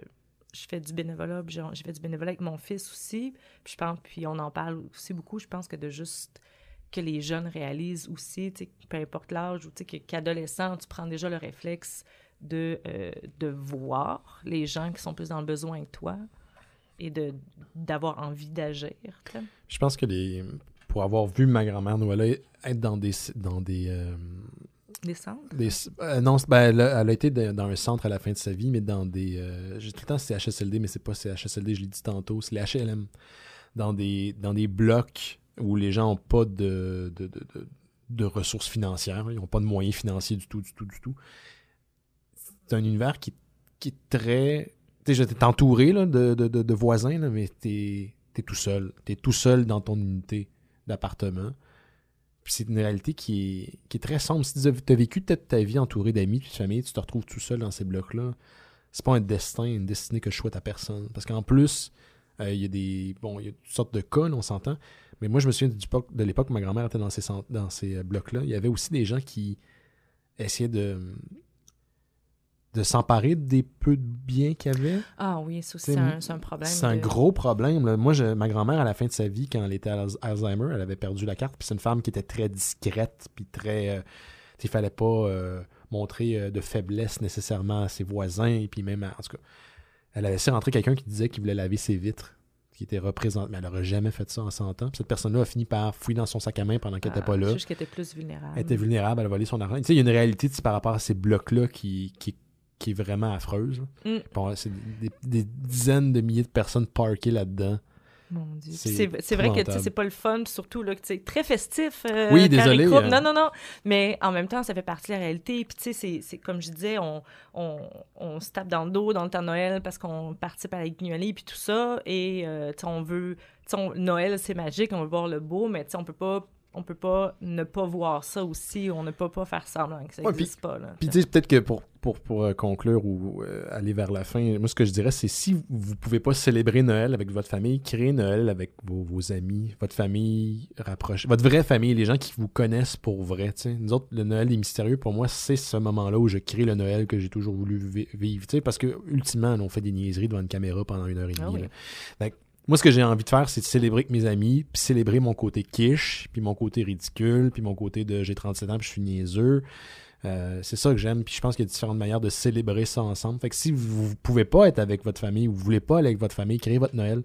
je fais du bénévolat, puis je, je fais du bénévolat avec mon fils aussi, puis je pense, puis on en parle aussi beaucoup, je pense que de juste que les jeunes réalisent aussi, tu sais, peu importe l'âge, ou tu sais, qu'adolescent, tu prends déjà le réflexe de, euh, de voir les gens qui sont plus dans le besoin que toi, et de, d'avoir envie d'agir. T'sais. Je pense que les pour avoir vu ma grand-mère Noël être dans des... Dans des, euh, des centres? Des, euh, non, ben, elle, a, elle a été de, dans un centre à la fin de sa vie, mais dans des... Euh, j'ai tout le temps C H S L D, mais c'est pas C H S L D, je l'ai dit tantôt, c'est les H L M. Dans des, dans des blocs où les gens n'ont pas de, de, de, de, de ressources financières, ils n'ont pas de moyens financiers du tout, du tout, du tout. C'est un univers qui, qui est très... Tu sais, t'es entouré là, de, de, de, de voisins, là, mais t'es, t'es tout seul. T'es tout seul dans ton unité d'appartement. Puis c'est une réalité qui est, qui est très sombre. Si tu as vécu toute ta vie entouré d'amis, de famille, tu te retrouves tout seul dans ces blocs-là. C'est pas un destin, une destinée que je souhaite à personne. Parce qu'en plus, il euh, y a des... Bon, il y a toutes sortes de cas, là, on s'entend. Mais moi, je me souviens du, de l'époque où ma grand-mère était dans ces, dans ces blocs-là. Il y avait aussi des gens qui essayaient de... de s'emparer des peu de biens qu'il y avait. Ah oui, ça aussi, c'est un, c'est un problème. C'est de... un gros problème. Là. Moi, je, ma grand-mère, à la fin de sa vie, quand elle était à Alzheimer, elle avait perdu la carte. Puis c'est une femme qui était très discrète, puis très... Euh, il fallait pas euh, montrer euh, de faiblesse nécessairement à ses voisins. Et puis même, à, en tout cas, elle avait laissé rentrer quelqu'un qui disait qu'il voulait laver ses vitres, qui était représenté. Mais elle n'aurait jamais fait ça en cent ans. Puis cette personne-là a fini par fouiller dans son sac à main pendant qu'elle n'était ah, pas là. Juste qu'elle était plus vulnérable. Elle était vulnérable, elle a volé son argent. Tu sais, il y a une réalité par rapport à ces blocs-là qui... qui qui est vraiment affreuse. Mm. Bon, c'est des, des dizaines de milliers de personnes parkées là-dedans. Mon Dieu. C'est, c'est, c'est vrai que c'est pas le fun, surtout là, très festif. Euh, oui, désolé. Euh... Non, non, non. Mais en même temps, ça fait partie de la réalité. Puis tu sais, c'est, c'est comme je disais, on, on, on se tape dans le dos dans le temps de Noël parce qu'on participe à la Guignolée puis tout ça. Et euh, on veut... On, Noël, c'est magique, on veut voir le beau, mais on peut pas... on peut pas ne pas voir ça aussi, on ne peut pas faire semblant que ça n'existe ouais, pas. Là, puis tu sais, peut-être que pour, pour, pour euh, conclure ou euh, aller vers la fin, moi ce que je dirais, c'est si vous pouvez pas célébrer Noël avec votre famille, créez Noël avec vos, vos amis, votre famille rapprochée, votre vraie famille, les gens qui vous connaissent pour vrai. T'sais. Nous autres, le Noël des mystérieux, pour moi, c'est ce moment-là où je crée le Noël que j'ai toujours voulu vi- vivre. T'sais, parce que ultimement, on fait des niaiseries devant une caméra pendant une heure et demie. Ah oui. Moi, ce que j'ai envie de faire, c'est de célébrer avec mes amis, puis célébrer mon côté quiche, puis mon côté ridicule, puis mon côté de j'ai trente-sept ans, puis je suis niaiseux. Euh, c'est ça que j'aime, puis je pense qu'il y a différentes manières de célébrer ça ensemble. Fait que si vous ne pouvez pas être avec votre famille, ou vous ne voulez pas aller avec votre famille, créez votre Noël.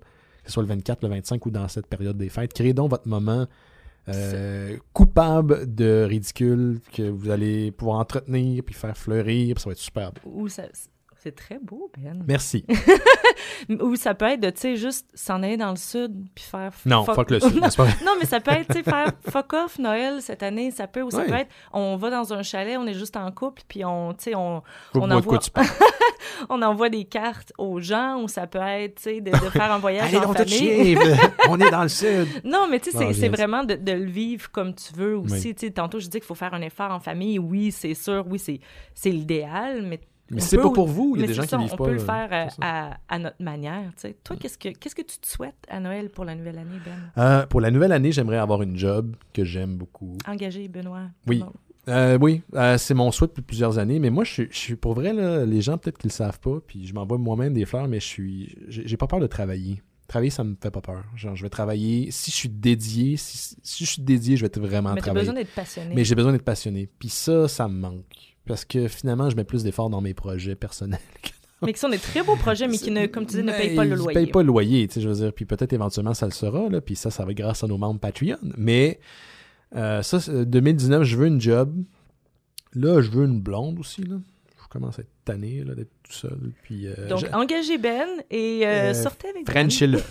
ce soit le vingt-quatre, le vingt-cinq ou dans cette période des fêtes. Créez donc votre moment euh, coupable de ridicule que vous allez pouvoir entretenir puis faire fleurir, puis ça va être super beau. Ou ça... C'est très beau, Ben. Merci. Ou ça peut être de, tu sais, juste s'en aller dans le sud puis faire... Non, fuck, fuck le sud, c'est pas vrai. Non, mais ça peut être, tu sais, faire fuck off Noël cette année. Ça peut, ou ça Ouais. peut être, on va dans un chalet, on est juste en couple, puis on, tu sais, on, Je on, vois de envoie, quoi tu parles. on envoie des cartes aux gens, ou ça peut être, tu sais, de, de faire un voyage Allez en donc tout famille. chier, on est dans le sud. Non, mais tu sais, Non, c'est, je c'est viens- vraiment de, de le vivre comme tu veux aussi. Oui. Tu sais, tantôt, je dis qu'il faut faire un effort en famille. Oui, c'est sûr, oui, c'est, c'est l'idéal, mais Mais on c'est peut- pas pour vous, il y a mais des c'est gens ça, qui vivent on pas. peut le là. faire euh, C'est ça. à, à notre manière. Tu sais. Toi, qu'est-ce que, qu'est-ce que tu te souhaites à Noël pour la nouvelle année, Ben? Euh, pour la nouvelle année, j'aimerais avoir une job que j'aime beaucoup. Engagé, Benoît. Oui. Non. Euh, oui, euh, c'est mon souhait depuis plusieurs années, mais moi, je suis, je suis pour vrai, là, les gens peut-être qu'ils le savent pas, puis je m'envoie moi-même des fleurs, mais je suis, j'ai, j'ai pas peur de travailler. Travailler, ça me fait pas peur. Genre, je vais travailler, si je suis dédié, si, si je suis dédié, je vais être vraiment Mais t'as travailler. besoin d'être passionné. Mais j'ai besoin d'être passionné. Puis ça, ça me manque. Parce que finalement, je mets plus d'efforts dans mes projets personnels. Mais qui sont des très beaux projets, mais qui, ne, comme tu dis, ne payent pas le Ils loyer. payent pas le loyer, tu sais, je veux dire. Puis peut-être éventuellement, ça le sera, là. Puis ça, ça va être grâce à nos membres Patreon. Mais euh, ça, c'est- deux mille dix-neuf, je veux une job. Là, je veux une blonde aussi, là. Je commence à être tanné, là, d'être tout seul. Puis, euh, Donc, je- engagez Ben et euh, Euh, sortez avec Ben. Frenchie-le.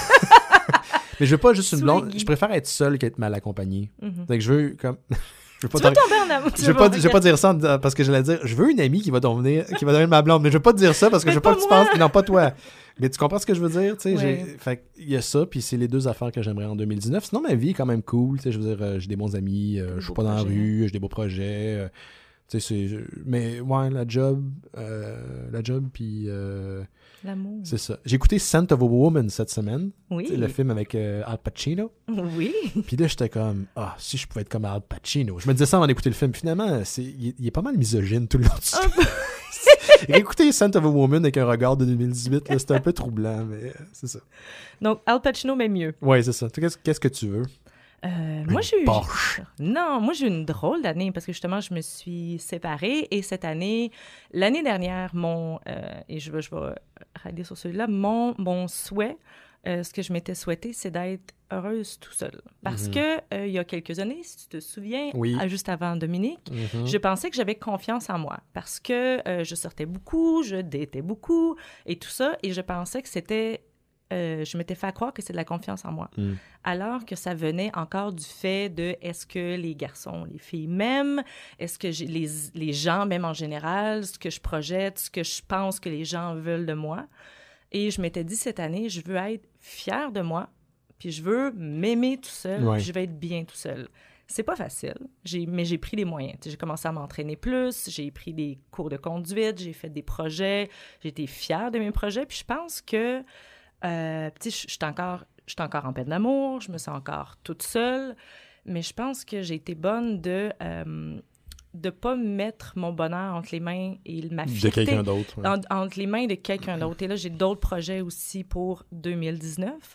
Mais je veux pas juste une Sous blonde. les guilles. Je préfère être seul qu'être mal accompagné. Mhm. C'est que je veux, comme... je veux pas Tu vas t'en- tomber en amour. Je vais pas, je vais pas dire ça en- parce que j'allais dire, je veux une amie qui va devenir, qui va devenir ma blonde, mais je vais pas te dire ça parce que Mais je veux pas pas que tu moi. penses, non, pas toi. Mais tu comprends ce que je veux dire, tu sais, Ouais. j'ai- fait il y a ça, puis c'est les deux affaires que j'aimerais en deux mille dix-neuf. Sinon, ma vie est quand même cool, tu sais, je veux dire, euh, j'ai des bons amis, euh, Des je suis beaux pas dans la projets. rue, j'ai des beaux projets, euh, tu sais, c'est, je- mais ouais, la job, euh, la job, puis euh, L'amour. c'est ça. J'ai écouté Scent of a Woman cette semaine, Oui. tu sais, le film avec euh, Al Pacino. Oui. Puis là, j'étais comme, ah, si je pouvais être comme Al Pacino. Je me disais ça avant d'écouter le film. Finalement, c'est, il, est- il est pas mal misogyne tout le long du Un film. Écouter Scent of a Woman avec un regard de deux mille dix-huit, là, c'était un peu troublant, mais euh, c'est ça. Donc, Al Pacino, mais mieux. Ouais, c'est ça. Toi, Qu'est-ce, qu'est-ce que tu veux? Euh, moi, Une j'ai eu... Porsche. Non, moi, j'ai eu une drôle d'année parce que justement, je me suis séparée et cette année, l'année dernière, mon... euh, et je vais, je vais rider sur celui-là, mon, mon souhait, euh, ce que je m'étais souhaité, c'est d'être heureuse tout seul. Parce Mhm. que euh, il y a quelques années, si tu te souviens, Oui. à- juste avant Dominique, Mhm. je pensais que j'avais confiance en moi parce que euh, je sortais beaucoup, je datais beaucoup et tout ça, et je pensais que c'était... euh, je m'étais fait croire que c'est de la confiance en moi. Mm. Alors que ça venait encore du fait de est-ce que les garçons, les filles m'aiment? Est-ce que j'ai- les, les gens m'aiment en général? Ce que je projette, ce que je pense que les gens veulent de moi? Et je m'étais dit cette année, je veux être fière de moi, puis je veux m'aimer tout seul, Ouais. puis je veux être bien tout seul. C'est pas facile, j'ai, mais j'ai pris les moyens. Tu sais, j'ai commencé à m'entraîner plus, j'ai pris des cours de conduite, j'ai fait des projets, j'ai été fière de mes projets, puis je pense que, euh, tu sais, je je suis encore, je suis encore en peine d'amour, je me sens encore toute seule, mais je pense que j'ai été bonne de euh, de pas mettre mon bonheur entre les mains et ma De fierté quelqu'un d'autre. ouais. en- entre les mains de quelqu'un d'autre. Et là, j'ai d'autres projets aussi pour deux mille dix-neuf.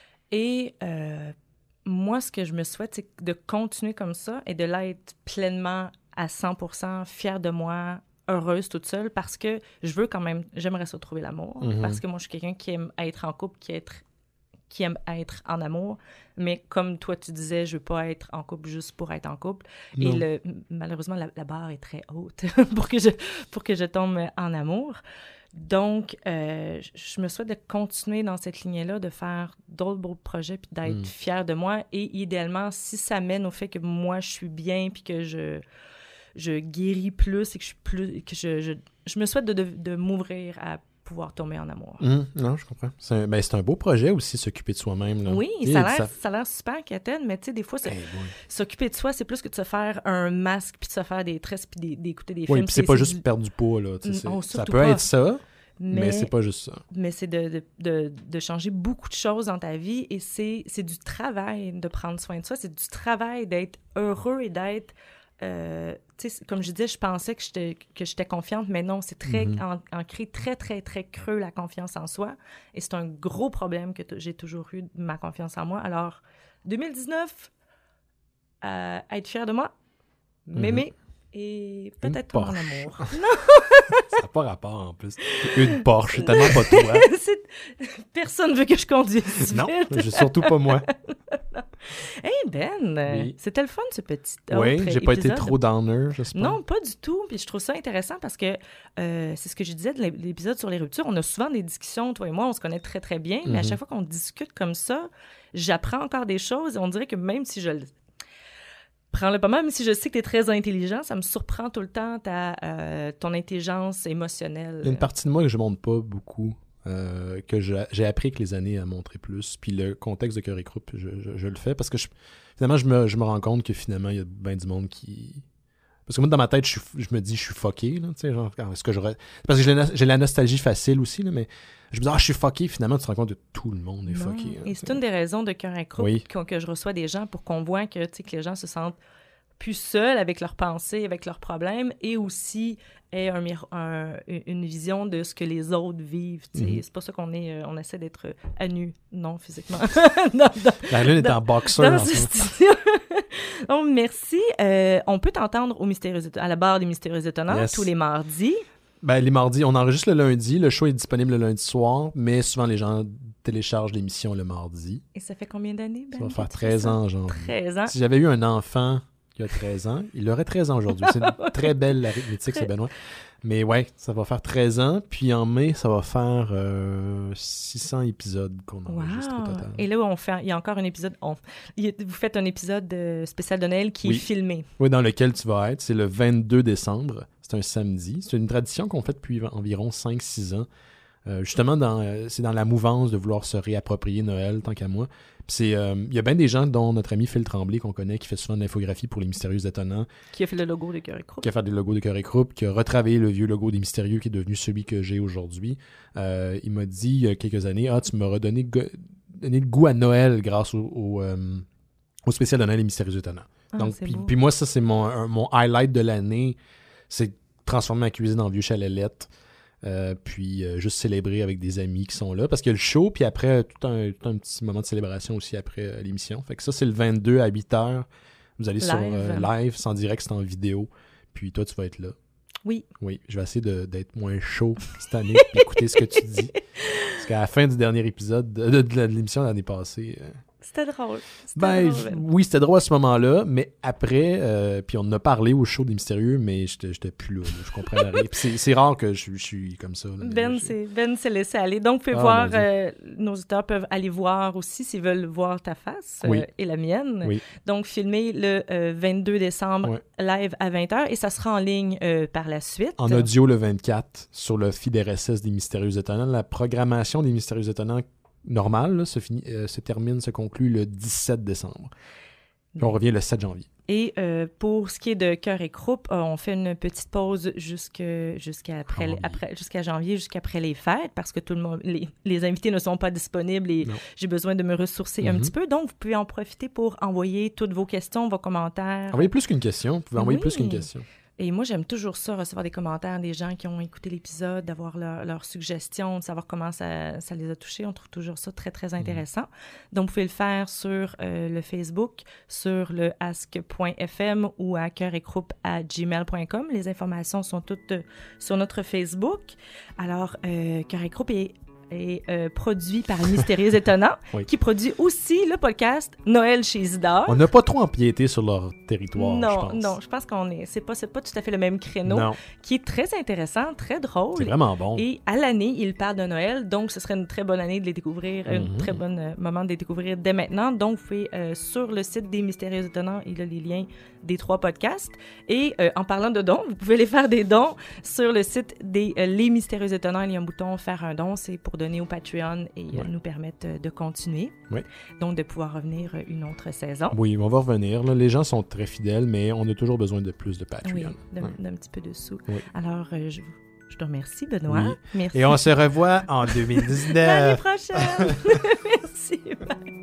Et euh, moi, ce que je me souhaite, c'est de continuer comme ça et de l'être pleinement à cent pour cent fière de moi, heureuse toute seule, parce que je veux quand même, j'aimerais ça trouver l'amour, Mhm. parce que moi, je suis quelqu'un qui aime être en couple, qui, être, qui aime être en amour, mais comme toi, tu disais, je veux pas être en couple juste pour être en couple. Et Non. le, malheureusement, la, la barre est très haute pour, que je, pour que je tombe en amour. Donc, euh, je- je me souhaite de continuer dans cette lignée-là, de faire d'autres beaux projets, puis d'être Mm. fière de moi. Et idéalement, si ça mène au fait que moi, je suis bien, puis que je, je guéris plus et que je suis plus... que je, je, je me souhaite de, de, de m'ouvrir à pouvoir tomber en amour. Hum, non, je comprends. C'est un, ben, c'est un beau projet aussi, s'occuper de soi-même. Là. Oui, Tu sais, ça a l'air, ça- ça a l'air super, Katen, mais tu sais, des fois, c'est- Hey, boy. s'occuper de soi, c'est plus que de se faire un masque, puis de se faire des tresses, puis des- d'écouter des Oui, films. puis c'est pas du- juste perdre du poids, là. tu sais, c'est- Oh, ça surtout peut pas. être ça, mais, mais, c'est pas juste ça. mais c'est de, de, de, de changer beaucoup de choses dans ta vie et c'est, c'est du travail de prendre soin de soi, c'est du travail d'être heureux et d'être... euh, tu sais, comme je disais, je pensais que j'étais, que j'étais confiante, mais non, c'est très Mhm. en- ancré très, très, très creux, la confiance en soi. Et c'est un gros problème que t- j'ai toujours eu, ma confiance en moi. Alors, deux mille dix-neuf, euh, être fière de moi, m'aimer, Et peut-être Une mon Porsche. amour. Ça n'a pas rapport, en plus. Une Porsche, c'est tellement pas toi. C'est... Personne veut que je conduise Non, vite. je- surtout pas moi. Hey Ben, euh, Oui. c'était le fun ce petit Oui, autre j'ai pas été épisode. trop downer, j'espère. Non, pas du tout. Puis je trouve ça intéressant parce que euh, c'est ce que je disais de l'é- l'épisode sur les ruptures. On a souvent des discussions, toi et moi, on se connaît très, très bien. Mais à Mhm. chaque fois qu'on discute comme ça, j'apprends encore des choses. Et on dirait que même si je le prends-le pas mal, même si je sais que tu es très intelligent, ça me surprend tout le temps ta, euh, ton intelligence émotionnelle. Il y a une partie de moi que je montre pas beaucoup, euh, que je- j'ai appris avec les années à montrer plus. Puis le contexte de Cœur et Croupe, je, je- je le fais parce que je- finalement, je me, je me rends compte que finalement, il y a bien du monde qui... Parce que moi, dans ma tête, je, suis- je me dis, je suis fucké, là, tu sais, genre, est-ce que j'aurais... Parce que j'ai la, j'ai la nostalgie facile aussi, là, mais je me dis, ah, je suis fucké, finalement, tu te rends compte que tout le monde est Non. fucké. hein, Et tu c'est sais. une des raisons de Cœur et Croupe Oui. qu'on- que je reçois des gens pour qu'on voit que, tu sais, que les gens se sentent plus seuls avec leurs pensées, avec leurs problèmes, et aussi aient un, mir- un- une vision de ce que les autres vivent. tu sais. Mhm. C'est pas ça qu'on est... euh, on essaie d'être à nu, non, physiquement. non, non. La lune est Dans- en boxeur. Dans en ce ce moment. studio. Donc, merci. Euh, on peut t'entendre au Mystérieux Étonnant- à la barre des Mystérieux Étonnants Yes. tous les mardis. Ben, les mardis, on enregistre le lundi. Le show est disponible le lundi soir, mais souvent les gens téléchargent l'émission le mardi. Et ça fait combien d'années, Ben? Ça va que faire tu fais treize ça? ans, genre. treize ans. Si j'avais eu un enfant qui a treize ans, il aurait treize ans aujourd'hui. C'est une très belle arithmétique, c'est Benoît. Mais ouais, ça va faire treize ans. Puis en mai, ça va faire euh, six cents épisodes qu'on enregistre au Wow! total. Et là, on fait, il y a encore un épisode. On, il y a- vous faites un épisode euh, spécial de Noël qui Oui. est filmé. Oui, dans lequel tu vas être. C'est le vingt-deux décembre. C'est un samedi. C'est une tradition qu'on fait depuis environ cinq six ans. Euh, justement, dans, euh, c'est dans la mouvance de vouloir se réapproprier Noël, tant qu'à moi. Puis c'est, euh, il y a bien des gens, dont notre ami Phil Tremblay, qu'on connaît, qui fait souvent de l'infographie pour les Mystérieux Étonnants, Qui a fait le logo de Cœur et Croupe. qui a fait des logos de Cœur et Croupe, qui a retravaillé le vieux logo des Mystérieux, qui est devenu celui que j'ai aujourd'hui. Euh, il m'a dit, il y a quelques années, « Ah, tu m'auras donné, go- donné le goût à Noël grâce au, au, euh, au spécial de Noël des Mystérieux Étonnants. » Ah, Donc, c'est puis, beau. puis moi, ça, c'est mon, un- mon highlight de l'année. C'est transformer ma cuisine en vieux chalet-lette. Euh, puis euh, juste célébrer avec des amis qui sont là. Parce qu'il y a le show, puis après, tout un, tout un petit moment de célébration aussi après euh, l'émission. Fait que ça, c'est le vingt-deux à huit heures. Vous allez sur Live. euh, live, sans direct, c'est en vidéo. Puis toi, tu vas être là. Oui. Oui, je vais essayer de- d'être moins chaud cette année, puis écouter ce que tu dis. Parce qu'à la fin du dernier épisode, de, de- de l'émission l'année passée... euh, C'était drôle. C'était ben, drôle. j- oui, c'était drôle à ce moment-là, mais après, euh, puis on en a parlé au show des Mystérieux, mais j'étais j'étais plus là, là, je comprenais rien. Puis c'est- c'est rare que je, je suis comme ça. là, mais Ben je- s'est ben s'est laissé aller. Donc, vous pouvez Ah, voir, mon Dieu. euh, nos auditeurs peuvent aller voir aussi s'ils veulent voir ta face euh, Oui. et la mienne. Oui. Donc, filmé le euh, vingt-deux décembre, Ouais. live à vingt heures, et ça sera en ligne euh, par la suite. En audio le vingt-quatre, sur le feed R S S des Mystérieux Étonnants. La programmation des Mystérieux Étonnants normale là, se, finit, euh, se termine, se conclut le dix-sept décembre. Puis on revient le sept janvier. Et euh, pour ce qui est de Cœur et Croupe, euh, on fait une petite pause jusque- jusqu'à après, Janvier. après, jusqu'à janvier, jusqu'après les fêtes, parce que tout le monde, les, les invités ne sont pas disponibles et Non. j'ai besoin de me ressourcer un Mhm. petit peu. Donc, vous pouvez en profiter pour envoyer toutes vos questions, vos commentaires. Envoyez plus qu'une question. Vous pouvez envoyer Oui. plus qu'une question. Et moi, j'aime toujours ça, recevoir des commentaires des gens qui ont écouté l'épisode, d'avoir leur- leurs suggestions, de savoir comment ça, ça les a touchés. On trouve toujours ça très, très intéressant. Donc, vous pouvez le faire sur euh, le Facebook, sur le ask point f m ou à cœur et croupe à gmail point com. Les informations sont toutes euh, sur notre Facebook. Alors, euh, Cœur et Croupe est est euh, produit par Mystérieux Étonnants, Oui. qui produit aussi le podcast Noël chez Isidore. On n'a pas trop empiété sur leur territoire, non, je pense. non, je pense qu'on est, c'est pas, c'est pas tout à fait le même créneau, Non, qui est très intéressant, très drôle. c'est vraiment bon. Et à l'année, il parle de Noël, donc ce serait une très bonne année de les découvrir, un Mhm. très bon euh, moment de les découvrir dès maintenant. Donc, vous pouvez, euh, sur le site des Mystérieux Étonnants, il y a les liens des trois podcasts. Et euh, en parlant de dons, vous pouvez aller faire des dons sur le site des euh, Les Mystérieux Étonnants. Il y a un bouton « Faire un don », c'est pour donner au Patreon et euh, Ouais. nous permettre euh, de continuer. Ouais. Donc, de pouvoir revenir euh, une autre saison. Oui, on va revenir. Là. Les gens sont très fidèles, mais on a toujours besoin de plus de Patreon. Oui, d'un Ouais. d'un petit peu de sous. Oui. Alors, euh, je, je te remercie, Benoît. Oui. Merci. Et on se revoit en deux mille L'année dix-neuf. prochaine. Merci. Bye.